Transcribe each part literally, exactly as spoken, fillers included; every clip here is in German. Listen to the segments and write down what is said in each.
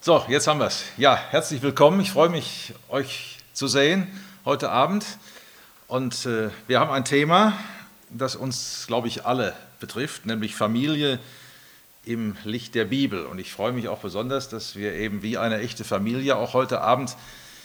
So, jetzt haben wir es. Ja, herzlich willkommen. Ich freue mich, euch zu sehen heute Abend. Und äh, wir haben ein Thema, das uns, glaube ich, alle betrifft, nämlich Familie im Licht der Bibel. Und ich freue mich auch besonders, dass wir eben wie eine echte Familie auch heute Abend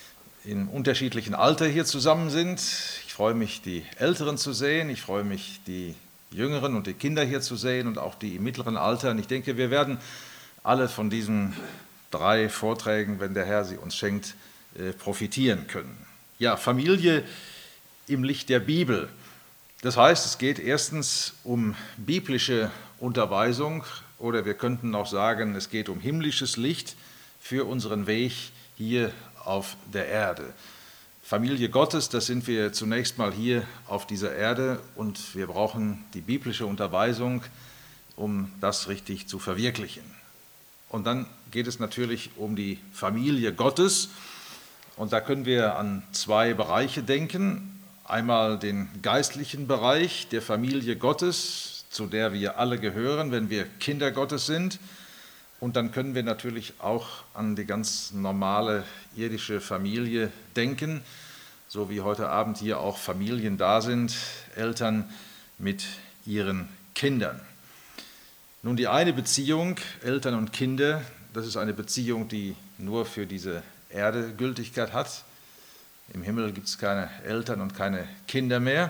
in unterschiedlichen Alter hier zusammen sind. Ich freue mich, die Älteren zu sehen. Ich freue mich, die Jüngeren und die Kinder hier zu sehen und auch die im mittleren Alter. Und ich denke, wir werden alle von diesen drei Vorträgen, wenn der Herr sie uns schenkt, profitieren können. Ja, Familie im Licht der Bibel. Das heißt, es geht erstens um biblische Unterweisung oder wir könnten auch sagen, es geht um himmlisches Licht für unseren Weg hier auf der Erde. Familie Gottes, das sind wir zunächst mal hier auf dieser Erde und wir brauchen die biblische Unterweisung, um das richtig zu verwirklichen. Und dann geht es natürlich um die Familie Gottes und da können wir an zwei Bereiche denken. Einmal den geistlichen Bereich der Familie Gottes, zu der wir alle gehören, wenn wir Kinder Gottes sind. Und dann können wir natürlich auch an die ganz normale irdische Familie denken, so wie heute Abend hier auch Familien da sind, Eltern mit ihren Kindern. Nun, die eine Beziehung, Eltern und Kinder, das ist eine Beziehung, die nur für diese Erde Gültigkeit hat. Im Himmel gibt es keine Eltern und keine Kinder mehr.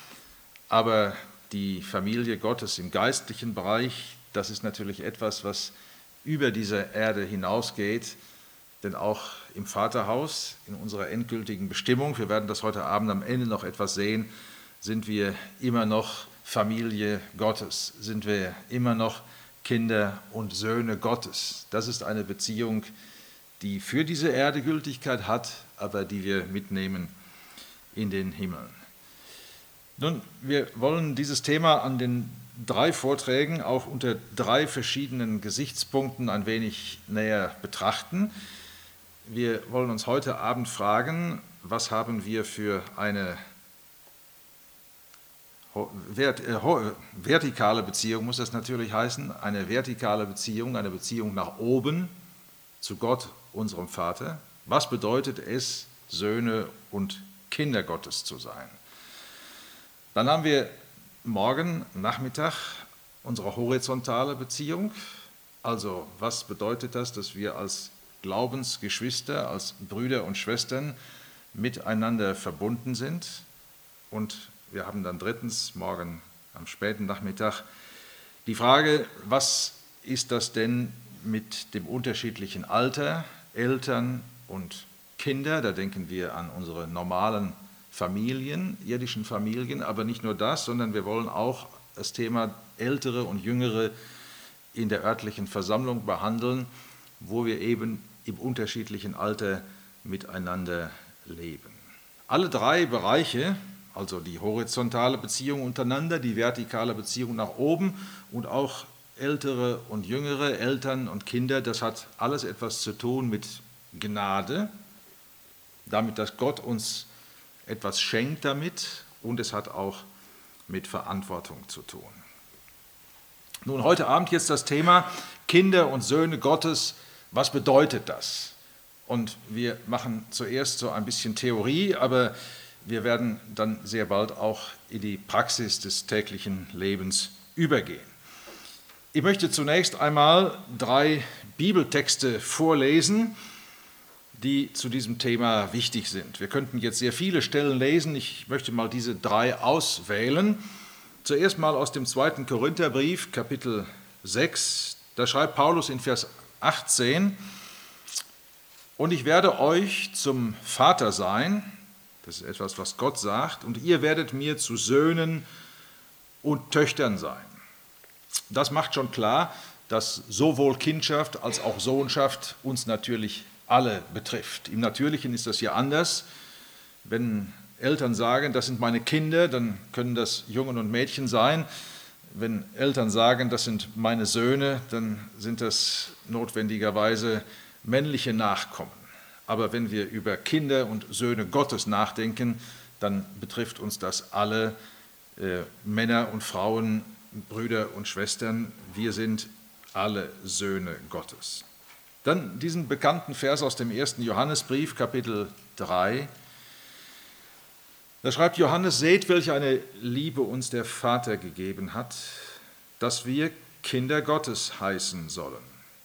Aber die Familie Gottes im geistlichen Bereich, das ist natürlich etwas, was über diese Erde hinausgeht. Denn auch im Vaterhaus, in unserer endgültigen Bestimmung, wir werden das heute Abend am Ende noch etwas sehen, sind wir immer noch Familie Gottes, sind wir immer noch Kinder und Söhne Gottes. Das ist eine Beziehung, die für diese Erde Gültigkeit hat, aber die wir mitnehmen in den Himmel. Nun, wir wollen dieses Thema an den drei Vorträgen auch unter drei verschiedenen Gesichtspunkten ein wenig näher betrachten. Wir wollen uns heute Abend fragen, was haben wir für eine vertikale Beziehung, muss das natürlich heißen, eine vertikale Beziehung, eine Beziehung nach oben zu Gott, unserem Vater. Was bedeutet es, Söhne und Kinder Gottes zu sein? Dann haben wir morgen Nachmittag unsere horizontale Beziehung. Also was bedeutet das, dass wir als Glaubensgeschwister, als Brüder und Schwestern miteinander verbunden sind? Und wir haben dann drittens, morgen am späten Nachmittag, die Frage, was ist das denn mit dem unterschiedlichen Alter, Eltern und Kinder? Da denken wir an unsere normalen Familien, irdischen Familien, aber nicht nur das, sondern wir wollen auch das Thema Ältere und Jüngere in der örtlichen Versammlung behandeln, wo wir eben im unterschiedlichen Alter miteinander leben. Alle drei Bereiche, also die horizontale Beziehung untereinander, die vertikale Beziehung nach oben und auch ältere und jüngere, Eltern und Kinder, das hat alles etwas zu tun mit Gnade, damit, dass Gott uns etwas schenkt damit und es hat auch mit Verantwortung zu tun. Nun, heute Abend jetzt das Thema Kinder und Söhne Gottes, was bedeutet das? Und wir machen zuerst so ein bisschen Theorie, aber wir werden dann sehr bald auch in die Praxis des täglichen Lebens übergehen. Ich möchte zunächst einmal drei Bibeltexte vorlesen, die zu diesem Thema wichtig sind. Wir könnten jetzt sehr viele Stellen lesen, ich möchte mal diese drei auswählen. Zuerst mal aus dem zweiten Korintherbrief, Kapitel sechs, da schreibt Paulus in Vers achtzehn, und ich werde euch zum Vater sein, das ist etwas, was Gott sagt, und ihr werdet mir zu Söhnen und Töchtern sein. Das macht schon klar, dass sowohl Kindschaft als auch Sohnschaft uns natürlich alle betrifft. Im Natürlichen ist das ja anders. Wenn Eltern sagen, das sind meine Kinder, dann können das Jungen und Mädchen sein. Wenn Eltern sagen, das sind meine Söhne, dann sind das notwendigerweise männliche Nachkommen. Aber wenn wir über Kinder und Söhne Gottes nachdenken, dann betrifft uns das alle, äh, Männer und Frauen, Brüder und Schwestern. Wir sind alle Söhne Gottes. Dann diesen bekannten Vers aus dem ersten Johannesbrief, Kapitel drei. Da schreibt Johannes: Seht, welch eine Liebe uns der Vater gegeben hat, dass wir Kinder Gottes heißen sollen.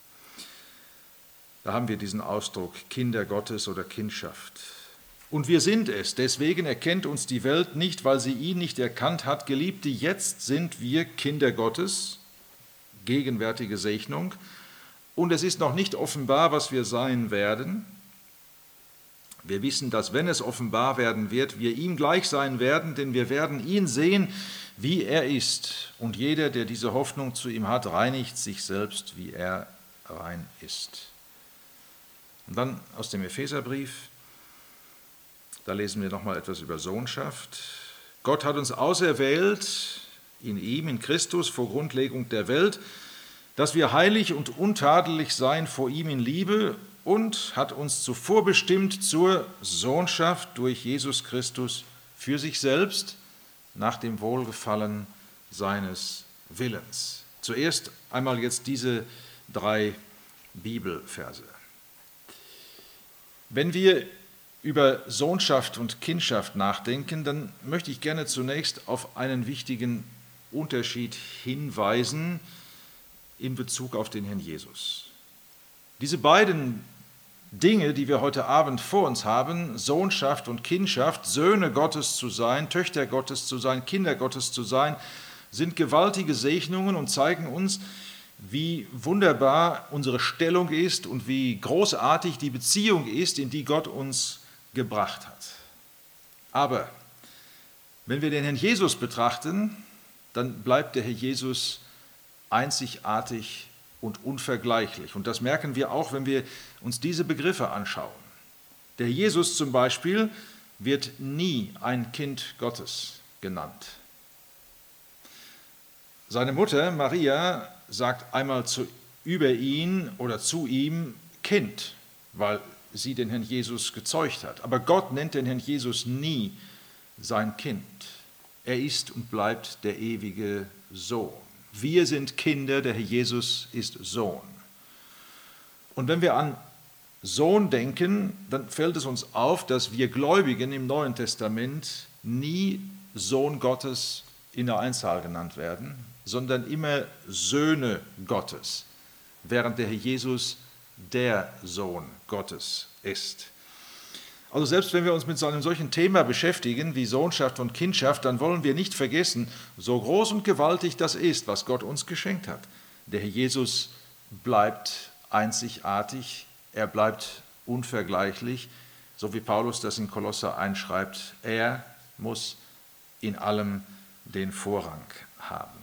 Da haben wir diesen Ausdruck Kinder Gottes oder Kindschaft. Und wir sind es, deswegen erkennt uns die Welt nicht, weil sie ihn nicht erkannt hat. Geliebte, jetzt sind wir Kinder Gottes, gegenwärtige Segnung. Und es ist noch nicht offenbar, was wir sein werden. Wir wissen, dass, wenn es offenbar werden wird, wir ihm gleich sein werden, denn wir werden ihn sehen, wie er ist. Und jeder, der diese Hoffnung zu ihm hat, reinigt sich selbst, wie er rein ist. Und dann aus dem Epheserbrief, da lesen wir nochmal etwas über Sohnschaft. Gott hat uns auserwählt in ihm, in Christus, vor Grundlegung der Welt, dass wir heilig und untadelig seien vor ihm in Liebe, und hat uns zuvor bestimmt zur Sohnschaft durch Jesus Christus für sich selbst nach dem Wohlgefallen seines Willens. Zuerst einmal jetzt diese drei Bibelverse. Wenn wir über Sohnschaft und Kindschaft nachdenken, dann möchte ich gerne zunächst auf einen wichtigen Unterschied hinweisen in Bezug auf den Herrn Jesus. Diese beiden Dinge, die wir heute Abend vor uns haben, Sohnschaft und Kindschaft, Söhne Gottes zu sein, Töchter Gottes zu sein, Kinder Gottes zu sein, sind gewaltige Segnungen und zeigen uns, wie wunderbar unsere Stellung ist und wie großartig die Beziehung ist, in die Gott uns gebracht hat. Aber wenn wir den Herrn Jesus betrachten, dann bleibt der Herr Jesus einzigartig und unvergleichlich. Und das merken wir auch, wenn wir uns diese Begriffe anschauen. Der Jesus zum Beispiel wird nie ein Kind Gottes genannt. Seine Mutter Maria sagt einmal zu, über ihn oder zu ihm Kind, weil sie den Herrn Jesus gezeugt hat. Aber Gott nennt den Herrn Jesus nie sein Kind. Er ist und bleibt der ewige Sohn. Wir sind Kinder, der Herr Jesus ist Sohn. Und wenn wir an Sohn denken, dann fällt es uns auf, dass wir Gläubigen im Neuen Testament nie Sohn Gottes in der Einzahl genannt werden, sondern immer Söhne Gottes, während der Herr Jesus der Sohn Gottes ist. Also selbst wenn wir uns mit einem solchen Thema beschäftigen wie Sohnschaft und Kindschaft, dann wollen wir nicht vergessen, so groß und gewaltig das ist, was Gott uns geschenkt hat. Der Herr Jesus bleibt einzigartig, er bleibt unvergleichlich, so wie Paulus das in Kolosser einschreibt, er muss in allem den Vorrang haben.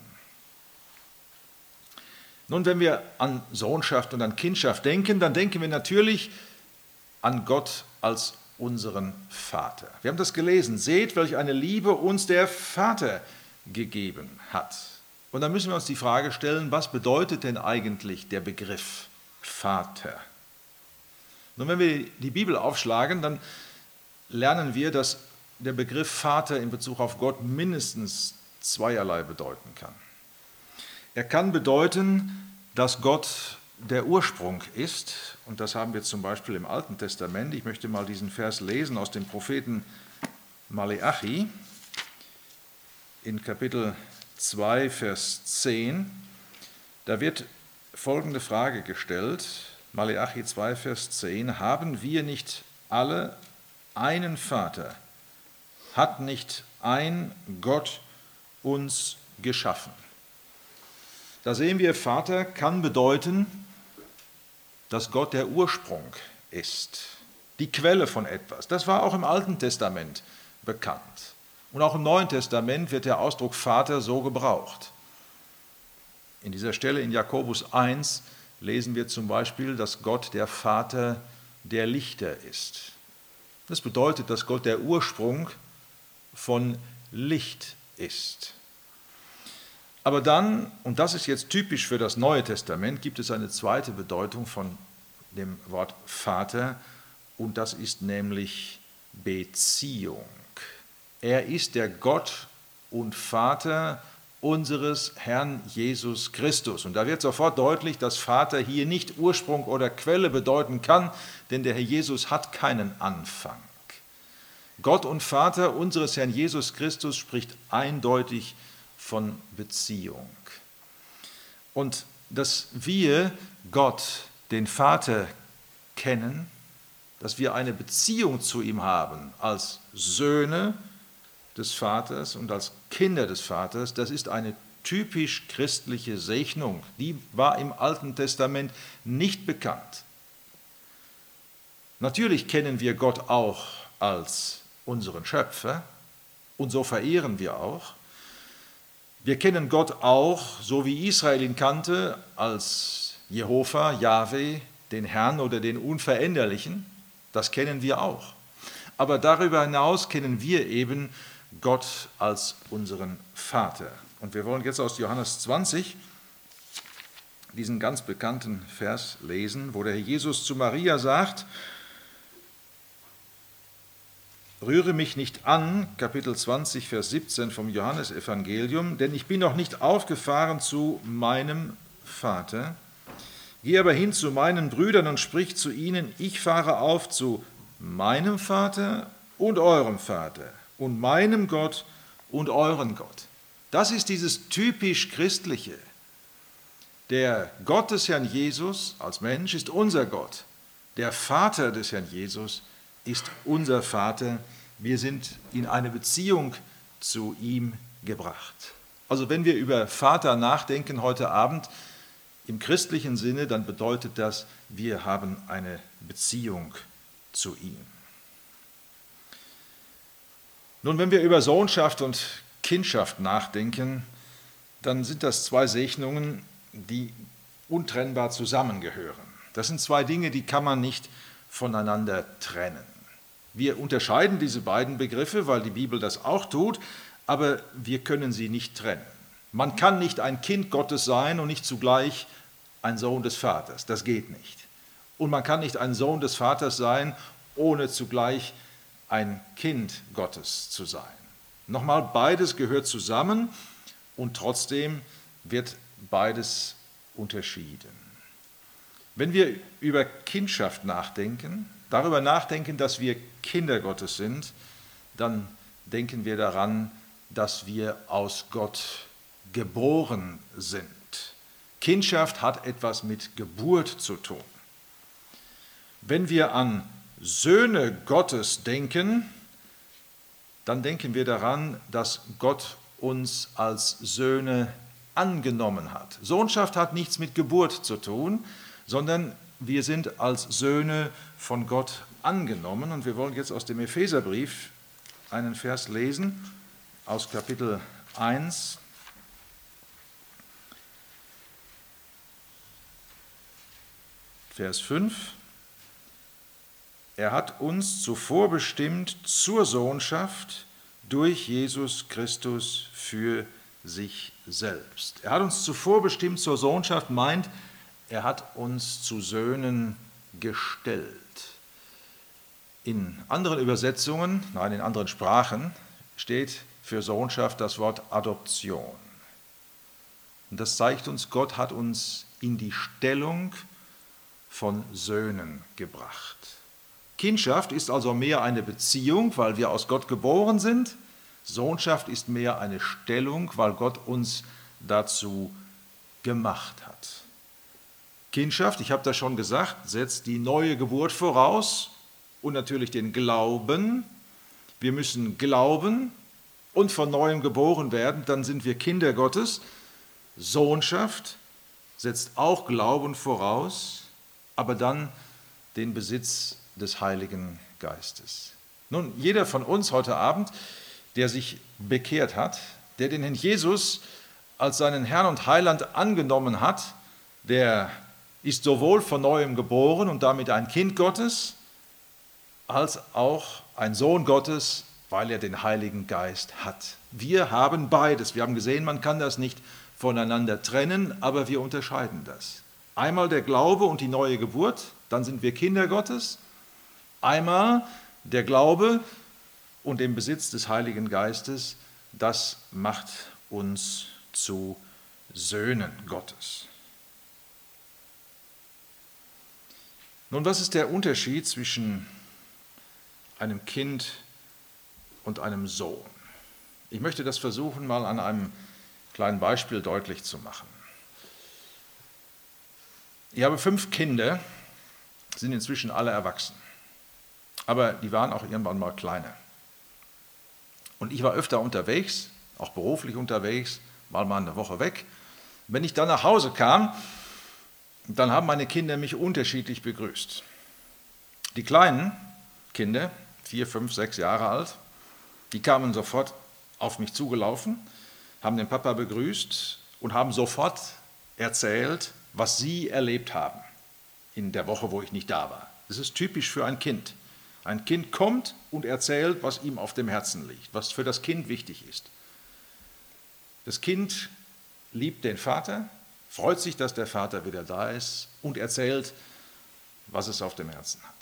Nun, wenn wir an Sohnschaft und an Kindschaft denken, dann denken wir natürlich an Gott als unseren Vater. Wir haben das gelesen. Seht, welch eine Liebe uns der Vater gegeben hat. Und dann müssen wir uns die Frage stellen, was bedeutet denn eigentlich der Begriff Vater? Nun, wenn wir die Bibel aufschlagen, dann lernen wir, dass der Begriff Vater in Bezug auf Gott mindestens zweierlei bedeuten kann. Er kann bedeuten, dass Gott der Ursprung ist, und das haben wir zum Beispiel im Alten Testament. Ich möchte mal diesen Vers lesen aus dem Propheten Maleachi in Kapitel zwei, Vers zehn. Da wird folgende Frage gestellt, Maleachi zwei, Vers zehn, haben wir nicht alle einen Vater? Hat nicht ein Gott uns geschaffen? Da sehen wir, Vater kann bedeuten, dass Gott der Ursprung ist, die Quelle von etwas. Das war auch im Alten Testament bekannt. Und auch im Neuen Testament wird der Ausdruck Vater so gebraucht. In dieser Stelle in Jakobus eins lesen wir zum Beispiel, dass Gott der Vater der Lichter ist. Das bedeutet, dass Gott der Ursprung von Licht ist. Aber dann, und das ist jetzt typisch für das Neue Testament, gibt es eine zweite Bedeutung von dem Wort Vater, und das ist nämlich Beziehung. Er ist der Gott und Vater unseres Herrn Jesus Christus. Und da wird sofort deutlich, dass Vater hier nicht Ursprung oder Quelle bedeuten kann, denn der Herr Jesus hat keinen Anfang. Gott und Vater unseres Herrn Jesus Christus spricht eindeutig von Beziehung. Und dass wir Gott, den Vater, kennen, dass wir eine Beziehung zu ihm haben als Söhne des Vaters und als Kinder des Vaters, das ist eine typisch christliche Segnung. Die war im Alten Testament nicht bekannt. Natürlich kennen wir Gott auch als unseren Schöpfer und so verehren wir auch. Wir kennen Gott auch, so wie Israel ihn kannte, als Jehova, Jahwe, den Herrn oder den Unveränderlichen. Das kennen wir auch. Aber darüber hinaus kennen wir eben Gott als unseren Vater. Und wir wollen jetzt aus Johannes zwanzig diesen ganz bekannten Vers lesen, wo der Herr Jesus zu Maria sagt: Rühre mich nicht an, Kapitel zwanzig, Vers siebzehn vom Johannesevangelium, denn ich bin noch nicht aufgefahren zu meinem Vater. Geh aber hin zu meinen Brüdern und sprich zu ihnen: Ich fahre auf zu meinem Vater und eurem Vater und meinem Gott und euren Gott. Das ist dieses typisch Christliche. Der Gott des Herrn Jesus als Mensch ist unser Gott. Der Vater des Herrn Jesus ist unser Vater. Wir sind in eine Beziehung zu ihm gebracht. Also wenn wir über Vater nachdenken heute Abend, im christlichen Sinne, dann bedeutet das, wir haben eine Beziehung zu ihm. Nun, wenn wir über Sohnschaft und Kindschaft nachdenken, dann sind das zwei Segnungen, die untrennbar zusammengehören. Das sind zwei Dinge, die kann man nicht voneinander trennen. Wir unterscheiden diese beiden Begriffe, weil die Bibel das auch tut, aber wir können sie nicht trennen. Man kann nicht ein Kind Gottes sein und nicht zugleich ein Sohn des Vaters. Das geht nicht. Und man kann nicht ein Sohn des Vaters sein, ohne zugleich ein Kind Gottes zu sein. Nochmal, beides gehört zusammen und trotzdem wird beides unterschieden. Wenn wir über Kindschaft nachdenken, darüber nachdenken, dass wir Kinder Gottes sind, dann denken wir daran, dass wir aus Gott geboren sind. Kindschaft hat etwas mit Geburt zu tun. Wenn wir an Söhne Gottes denken, dann denken wir daran, dass Gott uns als Söhne angenommen hat. Sohnschaft hat nichts mit Geburt zu tun, sondern wir sind als Söhne von Gott angenommen. Und wir wollen jetzt aus dem Epheserbrief einen Vers lesen, aus Kapitel eins. Vers fünf. Er hat uns zuvor bestimmt zur Sohnschaft durch Jesus Christus für sich selbst. Er hat uns zuvor bestimmt zur Sohnschaft, meint, er hat uns zu Söhnen gestellt. In anderen Übersetzungen, nein, in anderen Sprachen steht für Sohnschaft das Wort Adoption. Und das zeigt uns, Gott hat uns in die Stellung von Söhnen gebracht. Kindschaft ist also mehr eine Beziehung, weil wir aus Gott geboren sind. Sohnschaft ist mehr eine Stellung, weil Gott uns dazu gemacht hat. Kindschaft, ich habe das schon gesagt, setzt die neue Geburt voraus und natürlich den Glauben. Wir müssen glauben und von neuem geboren werden, dann sind wir Kinder Gottes. Sohnschaft setzt auch Glauben voraus, aber dann den Besitz des Heiligen Geistes. Nun, jeder von uns heute Abend, der sich bekehrt hat, der den Herrn Jesus als seinen Herrn und Heiland angenommen hat, der ist sowohl von neuem geboren und damit ein Kind Gottes, als auch ein Sohn Gottes, weil er den Heiligen Geist hat. Wir haben beides. Wir haben gesehen, man kann das nicht voneinander trennen, aber wir unterscheiden das. Einmal der Glaube und die neue Geburt, dann sind wir Kinder Gottes. Einmal der Glaube und den Besitz des Heiligen Geistes, das macht uns zu Söhnen Gottes. Nun, was ist der Unterschied zwischen einem Kind und einem Sohn? Ich möchte das versuchen, mal an einem kleinen Beispiel deutlich zu machen. Ich habe fünf Kinder, sind inzwischen alle erwachsen, aber die waren auch irgendwann mal kleiner. Und ich war öfter unterwegs, auch beruflich unterwegs, mal mal eine Woche weg. Wenn ich dann nach Hause kam, dann haben meine Kinder mich unterschiedlich begrüßt. Die kleinen Kinder, vier, fünf, sechs Jahre alt, die kamen sofort auf mich zugelaufen, haben den Papa begrüßt und haben sofort erzählt, was sie erlebt haben in der Woche, wo ich nicht da war. Das ist typisch für ein Kind. Ein Kind kommt und erzählt, was ihm auf dem Herzen liegt, was für das Kind wichtig ist. Das Kind liebt den Vater, freut sich, dass der Vater wieder da ist und erzählt, was es auf dem Herzen hat.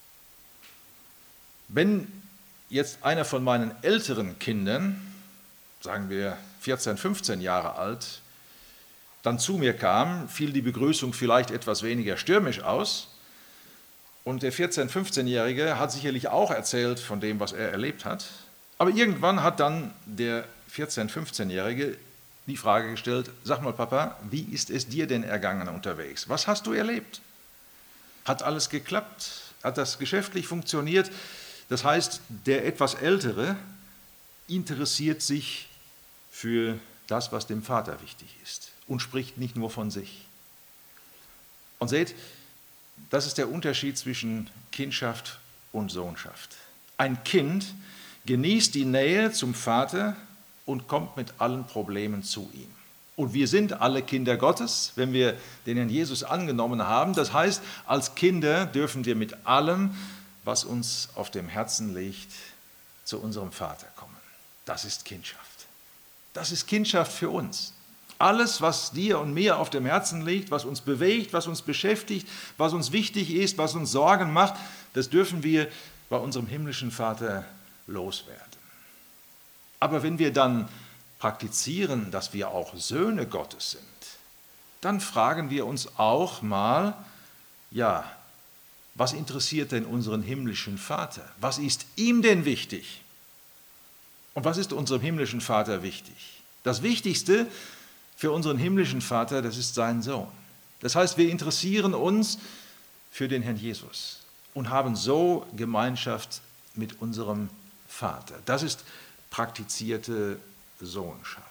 Wenn jetzt einer von meinen älteren Kindern, sagen wir vierzehn, fünfzehn Jahre alt, dann zu mir kam, fiel die Begrüßung vielleicht etwas weniger stürmisch aus und der vierzehn-, fünfzehnjährige hat sicherlich auch erzählt von dem, was er erlebt hat, aber irgendwann hat dann der vierzehn-, fünfzehnjährige die Frage gestellt, sag mal Papa, wie ist es dir denn ergangen unterwegs? Was hast du erlebt? Hat alles geklappt? Hat das geschäftlich funktioniert? Das heißt, der etwas Ältere interessiert sich für das, was dem Vater wichtig ist und spricht nicht nur von sich. Und seht, das ist der Unterschied zwischen Kindschaft und Sohnschaft. Ein Kind genießt die Nähe zum Vater und kommt mit allen Problemen zu ihm. Und wir sind alle Kinder Gottes, wenn wir den Herrn Jesus angenommen haben. Das heißt, als Kinder dürfen wir mit allem, was uns auf dem Herzen liegt, zu unserem Vater kommen. Das ist Kindschaft. Das ist Kindschaft für uns. Alles, was dir und mir auf dem Herzen liegt, was uns bewegt, was uns beschäftigt, was uns wichtig ist, was uns Sorgen macht, das dürfen wir bei unserem himmlischen Vater loswerden. Aber wenn wir dann praktizieren, dass wir auch Söhne Gottes sind, dann fragen wir uns auch mal, ja, was interessiert denn unseren himmlischen Vater? Was ist ihm denn wichtig? Und was ist unserem himmlischen Vater wichtig? Das Wichtigste für unseren himmlischen Vater, das ist sein Sohn. Das heißt, wir interessieren uns für den Herrn Jesus und haben so Gemeinschaft mit unserem Vater. Das ist praktizierte Sohnschaft.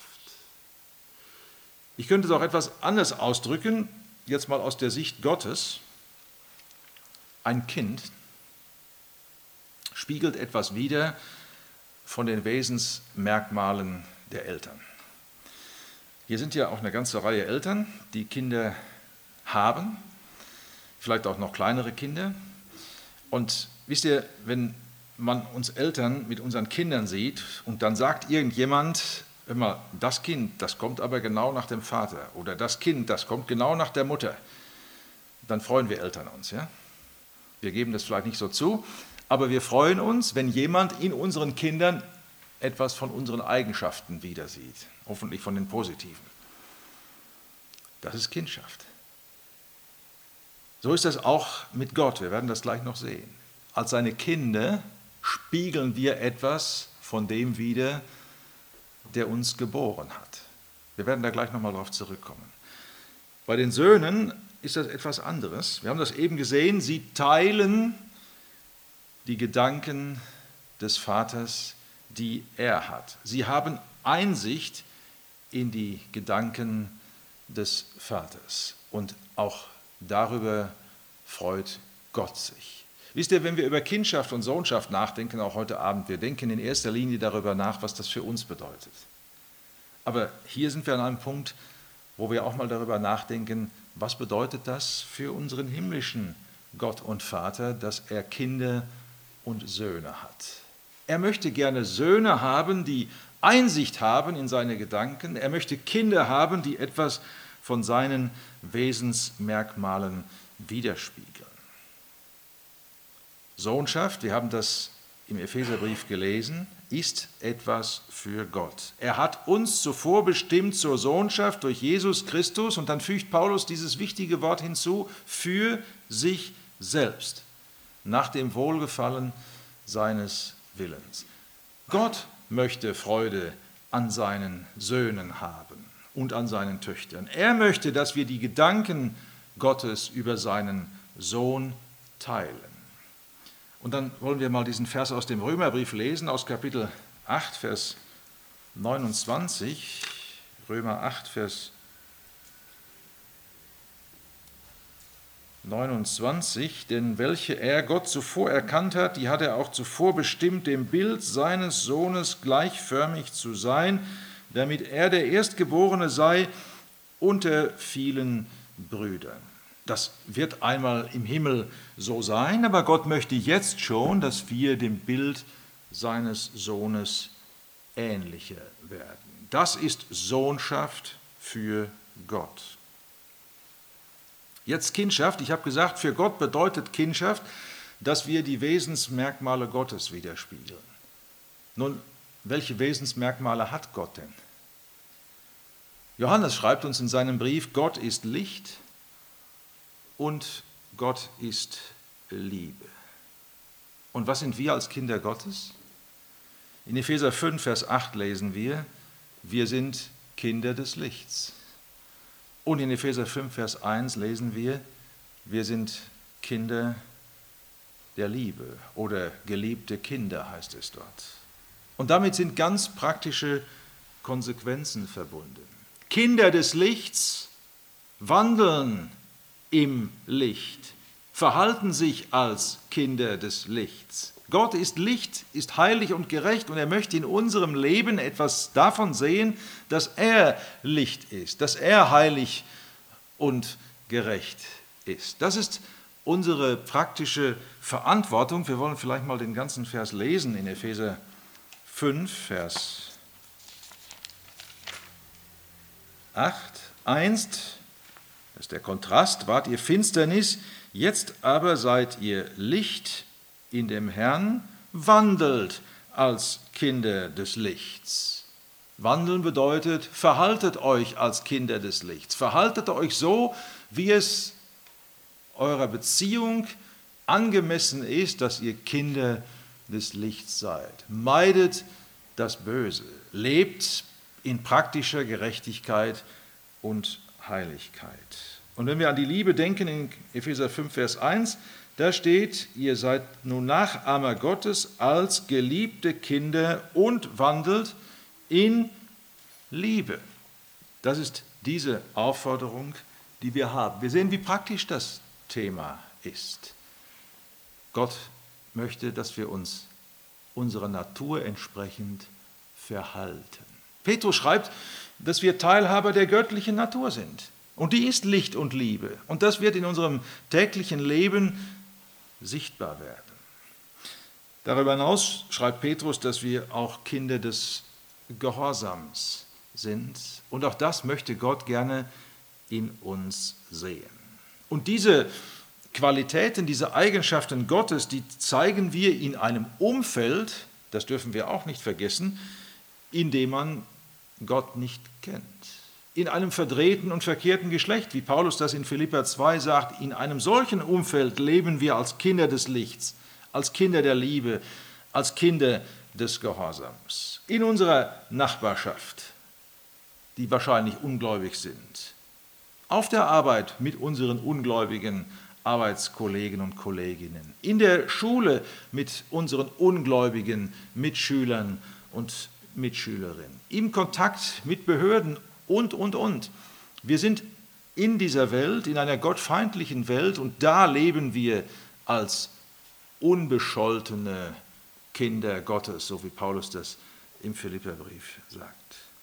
Ich könnte es auch etwas anders ausdrücken, jetzt mal aus der Sicht Gottes. Ein Kind spiegelt etwas wider von den Wesensmerkmalen der Eltern. Hier sind ja auch eine ganze Reihe Eltern, die Kinder haben, vielleicht auch noch kleinere Kinder. Und wisst ihr, wenn man uns Eltern mit unseren Kindern sieht und dann sagt irgendjemand immer, das Kind, das kommt aber genau nach dem Vater oder das Kind, das kommt genau nach der Mutter, dann freuen wir Eltern uns. Ja? Wir geben das vielleicht nicht so zu, aber wir freuen uns, wenn jemand in unseren Kindern etwas von unseren Eigenschaften wieder sieht, hoffentlich von den positiven. Das ist Kindschaft. So ist das auch mit Gott, wir werden das gleich noch sehen. Als seine Kinder spiegeln wir etwas von dem wider, der uns geboren hat. Wir werden da gleich nochmal drauf zurückkommen. Bei den Söhnen ist das etwas anderes. Wir haben das eben gesehen, sie teilen die Gedanken des Vaters, die er hat. Sie haben Einsicht in die Gedanken des Vaters und auch darüber freut Gott sich. Wisst ihr, wenn wir über Kindschaft und Sohnschaft nachdenken, auch heute Abend, wir denken in erster Linie darüber nach, was das für uns bedeutet. Aber hier sind wir an einem Punkt, wo wir auch mal darüber nachdenken, was bedeutet das für unseren himmlischen Gott und Vater, dass er Kinder und Söhne hat. Er möchte gerne Söhne haben, die Einsicht haben in seine Gedanken. Er möchte Kinder haben, die etwas von seinen Wesensmerkmalen widerspiegeln. Sohnschaft, wir haben das im Epheserbrief gelesen, ist etwas für Gott. Er hat uns zuvor bestimmt zur Sohnschaft durch Jesus Christus, und dann fügt Paulus dieses wichtige Wort hinzu, für sich selbst, nach dem Wohlgefallen seines Willens. Gott möchte Freude an seinen Söhnen haben und an seinen Töchtern. Er möchte, dass wir die Gedanken Gottes über seinen Sohn teilen. Und dann wollen wir mal diesen Vers aus dem Römerbrief lesen, aus Kapitel acht, Vers neunundzwanzig. Römer acht, Vers neunundzwanzig. Denn welche er Gott zuvor erkannt hat, die hat er auch zuvor bestimmt, dem Bild seines Sohnes gleichförmig zu sein, damit er der Erstgeborene sei unter vielen Brüdern. Das wird einmal im Himmel so sein, aber Gott möchte jetzt schon, dass wir dem Bild seines Sohnes ähnlicher werden. Das ist Sohnschaft für Gott. Jetzt Kindschaft. Ich habe gesagt, für Gott bedeutet Kindschaft, dass wir die Wesensmerkmale Gottes widerspiegeln. Nun, welche Wesensmerkmale hat Gott denn? Johannes schreibt uns in seinem Brief, Gott ist Licht und Gott ist Liebe. Und was sind wir als Kinder Gottes? In Epheser fünf, Vers acht lesen wir, wir sind Kinder des Lichts. Und in Epheser fünf, Vers eins lesen wir, wir sind Kinder der Liebe oder geliebte Kinder heißt es dort. Und damit sind ganz praktische Konsequenzen verbunden. Kinder des Lichts wandeln im Licht, verhalten sich als Kinder des Lichts. Gott ist Licht, ist heilig und gerecht und er möchte in unserem Leben etwas davon sehen, dass er Licht ist, dass er heilig und gerecht ist. Das ist unsere praktische Verantwortung. Wir wollen vielleicht mal den ganzen Vers lesen in Epheser fünf, Vers acht. Einst, das ist der Kontrast, wart ihr Finsternis, jetzt aber seid ihr Licht in dem Herrn, wandelt als Kinder des Lichts. Wandeln bedeutet, verhaltet euch als Kinder des Lichts. Verhaltet euch so, wie es eurer Beziehung angemessen ist, dass ihr Kinder des Lichts seid. Meidet das Böse. Lebt in praktischer Gerechtigkeit und Heiligkeit. Und wenn wir an die Liebe denken, in Epheser fünf, Vers eins, da steht, ihr seid nun Nachahmer Gottes als geliebte Kinder und wandelt in Liebe. Das ist diese Aufforderung, die wir haben. Wir sehen, wie praktisch das Thema ist. Gott möchte, dass wir uns unserer Natur entsprechend verhalten. Petrus schreibt, dass wir Teilhaber der göttlichen Natur sind. Und die ist Licht und Liebe. Und das wird in unserem täglichen Leben sichtbar werden. Darüber hinaus schreibt Petrus, dass wir auch Kinder des Gehorsams sind. Und auch das möchte Gott gerne in uns sehen. Und diese Qualitäten, diese Eigenschaften Gottes, die zeigen wir in einem Umfeld, das dürfen wir auch nicht vergessen, in dem man Gott nicht kennt. In einem verdrehten und verkehrten Geschlecht, wie Paulus das in Philipper zwei sagt, in einem solchen Umfeld leben wir als Kinder des Lichts, als Kinder der Liebe, als Kinder des Gehorsams. In unserer Nachbarschaft, die wahrscheinlich ungläubig sind. Auf der Arbeit mit unseren ungläubigen Arbeitskollegen und Kolleginnen. In der Schule mit unseren ungläubigen Mitschülern und Mitschülerinnen. Im Kontakt mit Behörden und, und, und. Wir sind in dieser Welt, in einer gottfeindlichen Welt, und da leben wir als unbescholtene Kinder Gottes, so wie Paulus das im Philipperbrief sagt.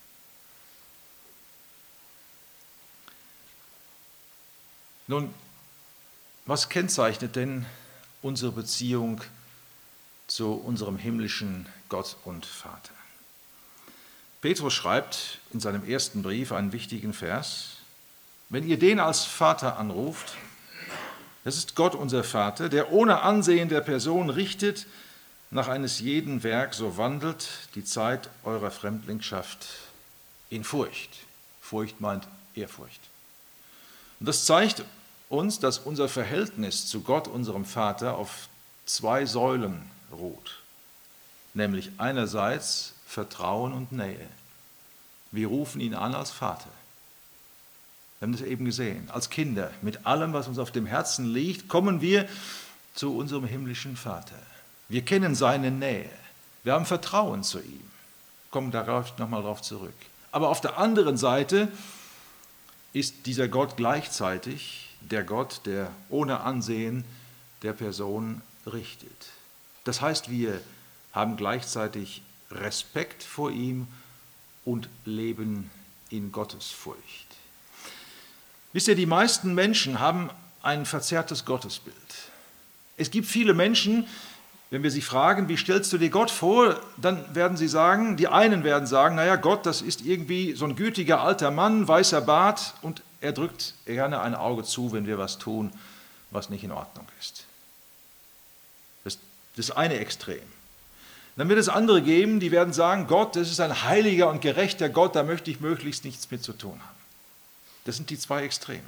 Nun, was kennzeichnet denn unsere Beziehung zu unserem himmlischen Gott und Vater? Petrus schreibt in seinem ersten Brief einen wichtigen Vers: Wenn ihr den als Vater anruft, das ist Gott unser Vater, der ohne Ansehen der Person richtet, nach eines jeden Werk, so wandelt die Zeit eurer Fremdlingschaft in Furcht. Furcht meint Ehrfurcht. Und das zeigt uns, dass unser Verhältnis zu Gott, unserem Vater, auf zwei Säulen ruht. Nämlich einerseits Vertrauen und Nähe. Wir rufen ihn an als Vater. Wir haben das eben gesehen. Als Kinder, mit allem, was uns auf dem Herzen liegt, kommen wir zu unserem himmlischen Vater. Wir kennen seine Nähe. Wir haben Vertrauen zu ihm. Kommen darauf nochmal drauf zurück. Aber auf der anderen Seite ist dieser Gott gleichzeitig der Gott, der ohne Ansehen der Person richtet. Das heißt, wir haben gleichzeitig Respekt vor ihm und leben in Gottesfurcht. Wisst ihr, die meisten Menschen haben ein verzerrtes Gottesbild. Es gibt viele Menschen, wenn wir sie fragen, wie stellst du dir Gott vor, dann werden sie sagen, die einen werden sagen, naja, Gott, das ist irgendwie so ein gütiger alter Mann, weißer Bart und er drückt gerne ein Auge zu, wenn wir was tun, was nicht in Ordnung ist. Das ist das eine Extrem. Dann wird es andere geben, die werden sagen, Gott, das ist ein heiliger und gerechter Gott, da möchte ich möglichst nichts mit zu tun haben. Das sind die zwei Extreme.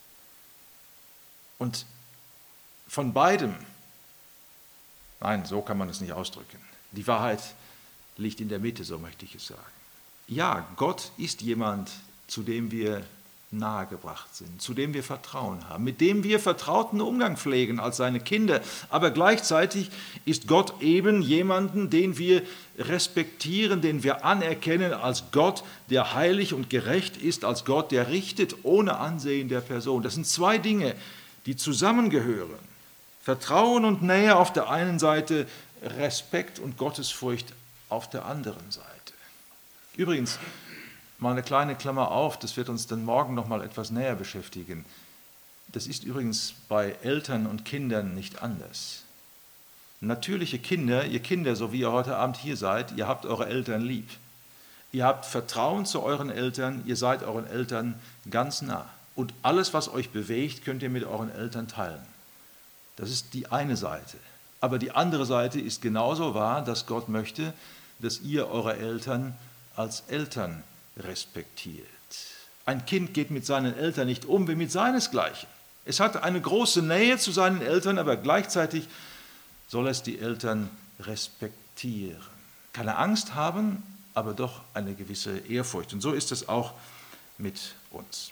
Und von beidem, nein, so kann man es nicht ausdrücken. Die Wahrheit liegt in der Mitte, so möchte ich es sagen. Ja, Gott ist jemand, zu dem wir nahegebracht sind, zu dem wir Vertrauen haben, mit dem wir vertrauten Umgang pflegen als seine Kinder. Aber gleichzeitig ist Gott eben jemanden, den wir respektieren, den wir anerkennen als Gott, der heilig und gerecht ist, als Gott, der richtet ohne Ansehen der Person. Das sind zwei Dinge, die zusammengehören. Vertrauen und Nähe auf der einen Seite, Respekt und Gottesfurcht auf der anderen Seite. Übrigens, mal eine kleine Klammer auf, das wird uns dann morgen noch mal etwas näher beschäftigen. Das ist übrigens bei Eltern und Kindern nicht anders. Natürliche Kinder, ihr Kinder, so wie ihr heute Abend hier seid, ihr habt eure Eltern lieb. Ihr habt Vertrauen zu euren Eltern, ihr seid euren Eltern ganz nah. Und alles, was euch bewegt, könnt ihr mit euren Eltern teilen. Das ist die eine Seite. Aber die andere Seite ist genauso wahr, dass Gott möchte, dass ihr eure Eltern als Eltern respektiert. Ein Kind geht mit seinen Eltern nicht um wie mit seinesgleichen. Es hat eine große Nähe zu seinen Eltern, aber gleichzeitig soll es die Eltern respektieren. Keine Angst haben, aber doch eine gewisse Ehrfurcht. Und so ist es auch mit uns.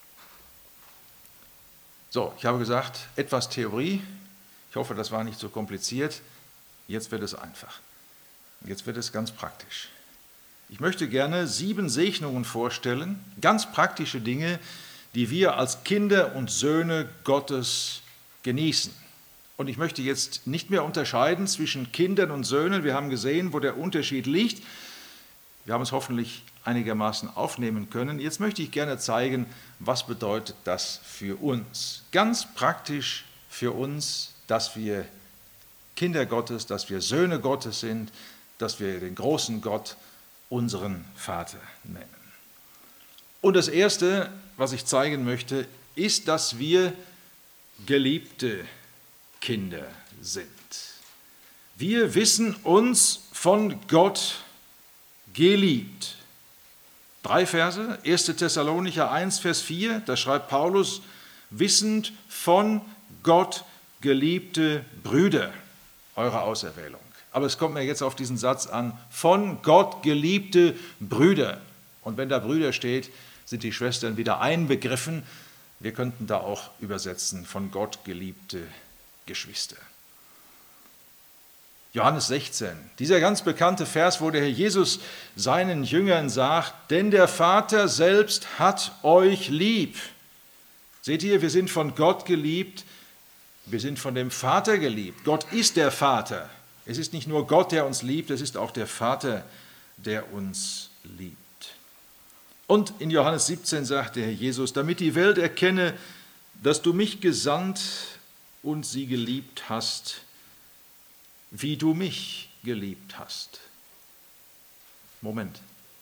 So, ich habe gesagt, etwas Theorie. Ich hoffe, das war nicht so kompliziert. Jetzt wird es einfach. Jetzt wird es ganz praktisch. Ich möchte gerne sieben Segnungen vorstellen, ganz praktische Dinge, die wir als Kinder und Söhne Gottes genießen. Und ich möchte jetzt nicht mehr unterscheiden zwischen Kindern und Söhnen. Wir haben gesehen, wo der Unterschied liegt. Wir haben es hoffentlich einigermaßen aufnehmen können. Jetzt möchte ich gerne zeigen, was bedeutet das für uns. Ganz praktisch für uns, dass wir Kinder Gottes, dass wir Söhne Gottes sind, dass wir den großen Gott unseren Vater nennen. Und das Erste, was ich zeigen möchte, ist, dass wir geliebte Kinder sind. Wir wissen uns von Gott geliebt. Drei Verse, erster Thessalonicher eins, Vers vier, da schreibt Paulus, wissend von Gott geliebte Brüder, eure Auserwählung. Aber es kommt mir jetzt auf diesen Satz an, von Gott geliebte Brüder. Und wenn da Brüder steht, sind die Schwestern wieder einbegriffen. Wir könnten da auch übersetzen, von Gott geliebte Geschwister. Johannes sechzehn, dieser ganz bekannte Vers, wo der Herr Jesus seinen Jüngern sagt, denn der Vater selbst hat euch lieb. Seht ihr, wir sind von Gott geliebt, wir sind von dem Vater geliebt. Gott ist der Vater. Es ist nicht nur Gott, der uns liebt, es ist auch der Vater, der uns liebt. Und in Johannes siebzehn sagt der Herr Jesus, damit die Welt erkenne, dass du mich gesandt und sie geliebt hast, wie du mich geliebt hast. Moment.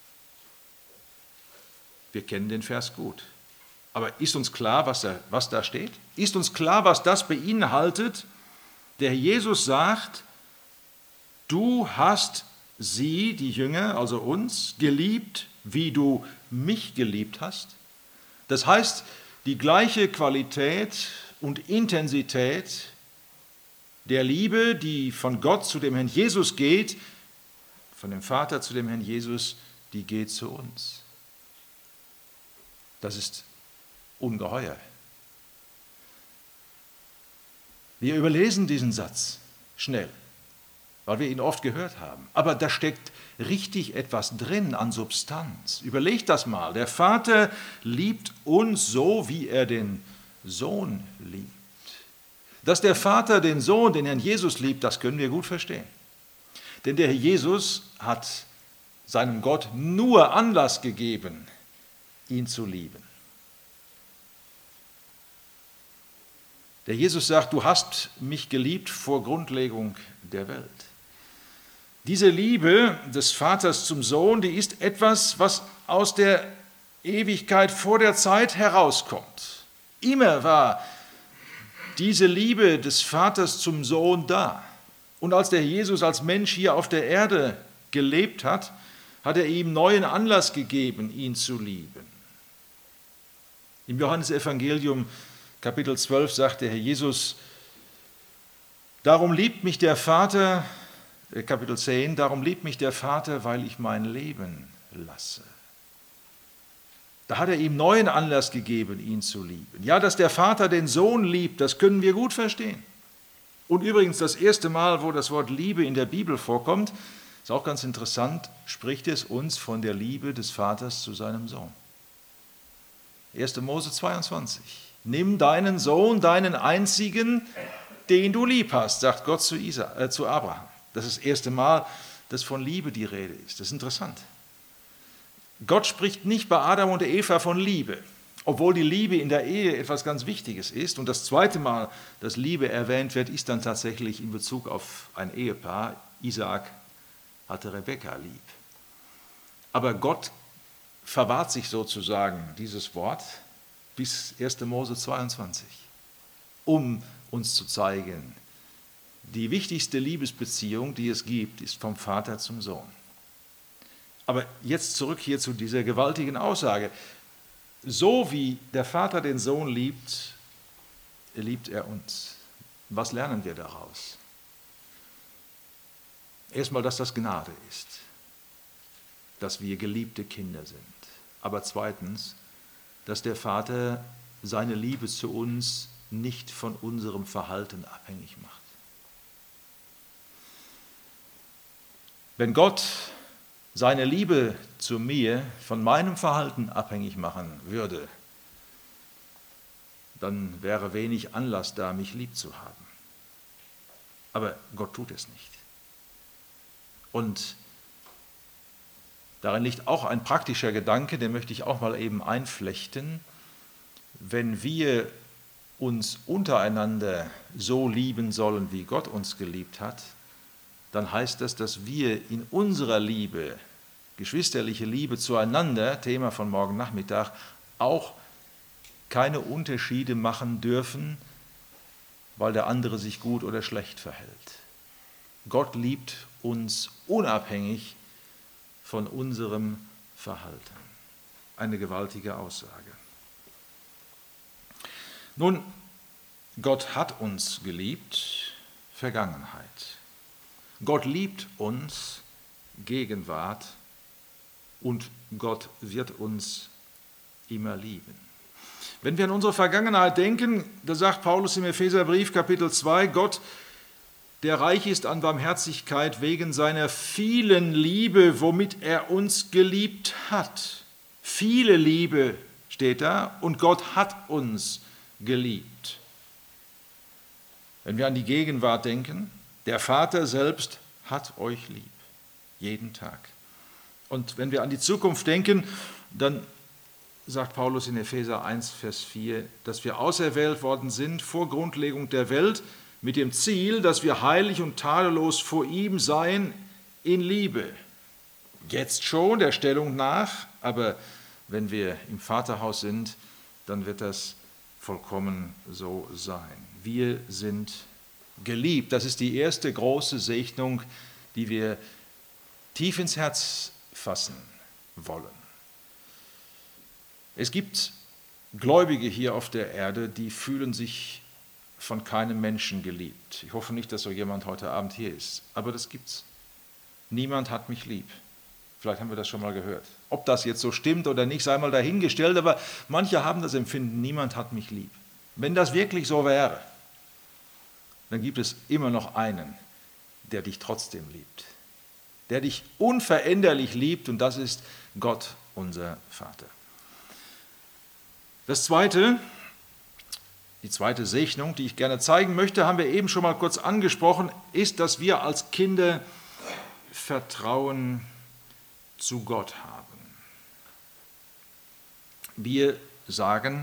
Wir kennen den Vers gut. Aber ist uns klar, was da, was da steht? Ist uns klar, was das beinhaltet? Der Herr Jesus sagt, du hast sie, die Jünger, also uns, geliebt, wie du mich geliebt hast. Das heißt, die gleiche Qualität und Intensität der Liebe, die von Gott zu dem Herrn Jesus geht, von dem Vater zu dem Herrn Jesus, die geht zu uns. Das ist ungeheuer. Wir überlesen diesen Satz schnell, weil wir ihn oft gehört haben. Aber da steckt richtig etwas drin an Substanz. Überlegt das mal. Der Vater liebt uns so, wie er den Sohn liebt. Dass der Vater den Sohn, den Herrn Jesus liebt, das können wir gut verstehen. Denn der Herr Jesus hat seinem Gott nur Anlass gegeben, ihn zu lieben. Der Jesus sagt, du hast mich geliebt vor Grundlegung der Welt. Diese Liebe des Vaters zum Sohn, die ist etwas, was aus der Ewigkeit vor der Zeit herauskommt. Immer war diese Liebe des Vaters zum Sohn da. Und als der Jesus als Mensch hier auf der Erde gelebt hat, hat er ihm neuen Anlass gegeben, ihn zu lieben. Im Johannesevangelium Kapitel zwölf sagt der Herr Jesus, darum liebt mich der Vater, Kapitel zehn, darum liebt mich der Vater, weil ich mein Leben lasse. Da hat er ihm neuen Anlass gegeben, ihn zu lieben. Ja, dass der Vater den Sohn liebt, das können wir gut verstehen. Und übrigens das erste Mal, wo das Wort Liebe in der Bibel vorkommt, ist auch ganz interessant, spricht es uns von der Liebe des Vaters zu seinem Sohn. erster Mose zweiundzwanzig. Nimm deinen Sohn, deinen einzigen, den du lieb hast, sagt Gott zu, Isa, äh, zu Abraham. Das ist das erste Mal, dass von Liebe die Rede ist. Das ist interessant. Gott spricht nicht bei Adam und Eva von Liebe, obwohl die Liebe in der Ehe etwas ganz Wichtiges ist. Und das zweite Mal, dass Liebe erwähnt wird, ist dann tatsächlich in Bezug auf ein Ehepaar. Isaak hatte Rebekka lieb. Aber Gott verwahrt sich sozusagen dieses Wort bis erster Mose zweiundzwanzig, um uns zu zeigen, die wichtigste Liebesbeziehung, die es gibt, ist vom Vater zum Sohn. Aber jetzt zurück hier zu dieser gewaltigen Aussage. So wie der Vater den Sohn liebt, liebt er uns. Was lernen wir daraus? Erstmal, dass das Gnade ist, dass wir geliebte Kinder sind. Aber zweitens, dass der Vater seine Liebe zu uns nicht von unserem Verhalten abhängig macht. Wenn Gott seine Liebe zu mir von meinem Verhalten abhängig machen würde, dann wäre wenig Anlass da, mich lieb zu haben. Aber Gott tut es nicht. Und darin liegt auch ein praktischer Gedanke, den möchte ich auch mal eben einflechten. Wenn wir uns untereinander so lieben sollen, wie Gott uns geliebt hat, dann heißt das, dass wir in unserer Liebe, geschwisterliche Liebe zueinander, Thema von morgen Nachmittag, auch keine Unterschiede machen dürfen, weil der andere sich gut oder schlecht verhält. Gott liebt uns unabhängig von unserem Verhalten. Eine gewaltige Aussage. Nun, Gott hat uns geliebt, Vergangenheit. Gott liebt uns, Gegenwart, und Gott wird uns immer lieben. Wenn wir an unsere Vergangenheit denken, da sagt Paulus im Epheserbrief Kapitel zwei, Gott, der reich ist an Barmherzigkeit wegen seiner vielen Liebe, womit er uns geliebt hat. Viele Liebe steht da und Gott hat uns geliebt. Wenn wir an die Gegenwart denken, der Vater selbst hat euch lieb, jeden Tag. Und wenn wir an die Zukunft denken, dann sagt Paulus in Epheser eins, Vers vier, dass wir auserwählt worden sind vor Grundlegung der Welt mit dem Ziel, dass wir heilig und tadellos vor ihm seien in Liebe. Jetzt schon der Stellung nach, aber wenn wir im Vaterhaus sind, dann wird das vollkommen so sein. Wir sind geliebt. Das ist die erste große Segnung, die wir tief ins Herz fassen wollen. Es gibt Gläubige hier auf der Erde, die fühlen sich von keinem Menschen geliebt. Ich hoffe nicht, dass so jemand heute Abend hier ist, aber das gibt's. Niemand hat mich lieb. Vielleicht haben wir das schon mal gehört. Ob das jetzt so stimmt oder nicht, sei mal dahingestellt, aber manche haben das Empfinden, niemand hat mich lieb. Wenn das wirklich so wäre, dann gibt es immer noch einen, der dich trotzdem liebt, der dich unveränderlich liebt, und das ist Gott, unser Vater. Das Zweite, die zweite Segnung, die ich gerne zeigen möchte, haben wir eben schon mal kurz angesprochen, ist, dass wir als Kinder Vertrauen zu Gott haben. Wir sagen,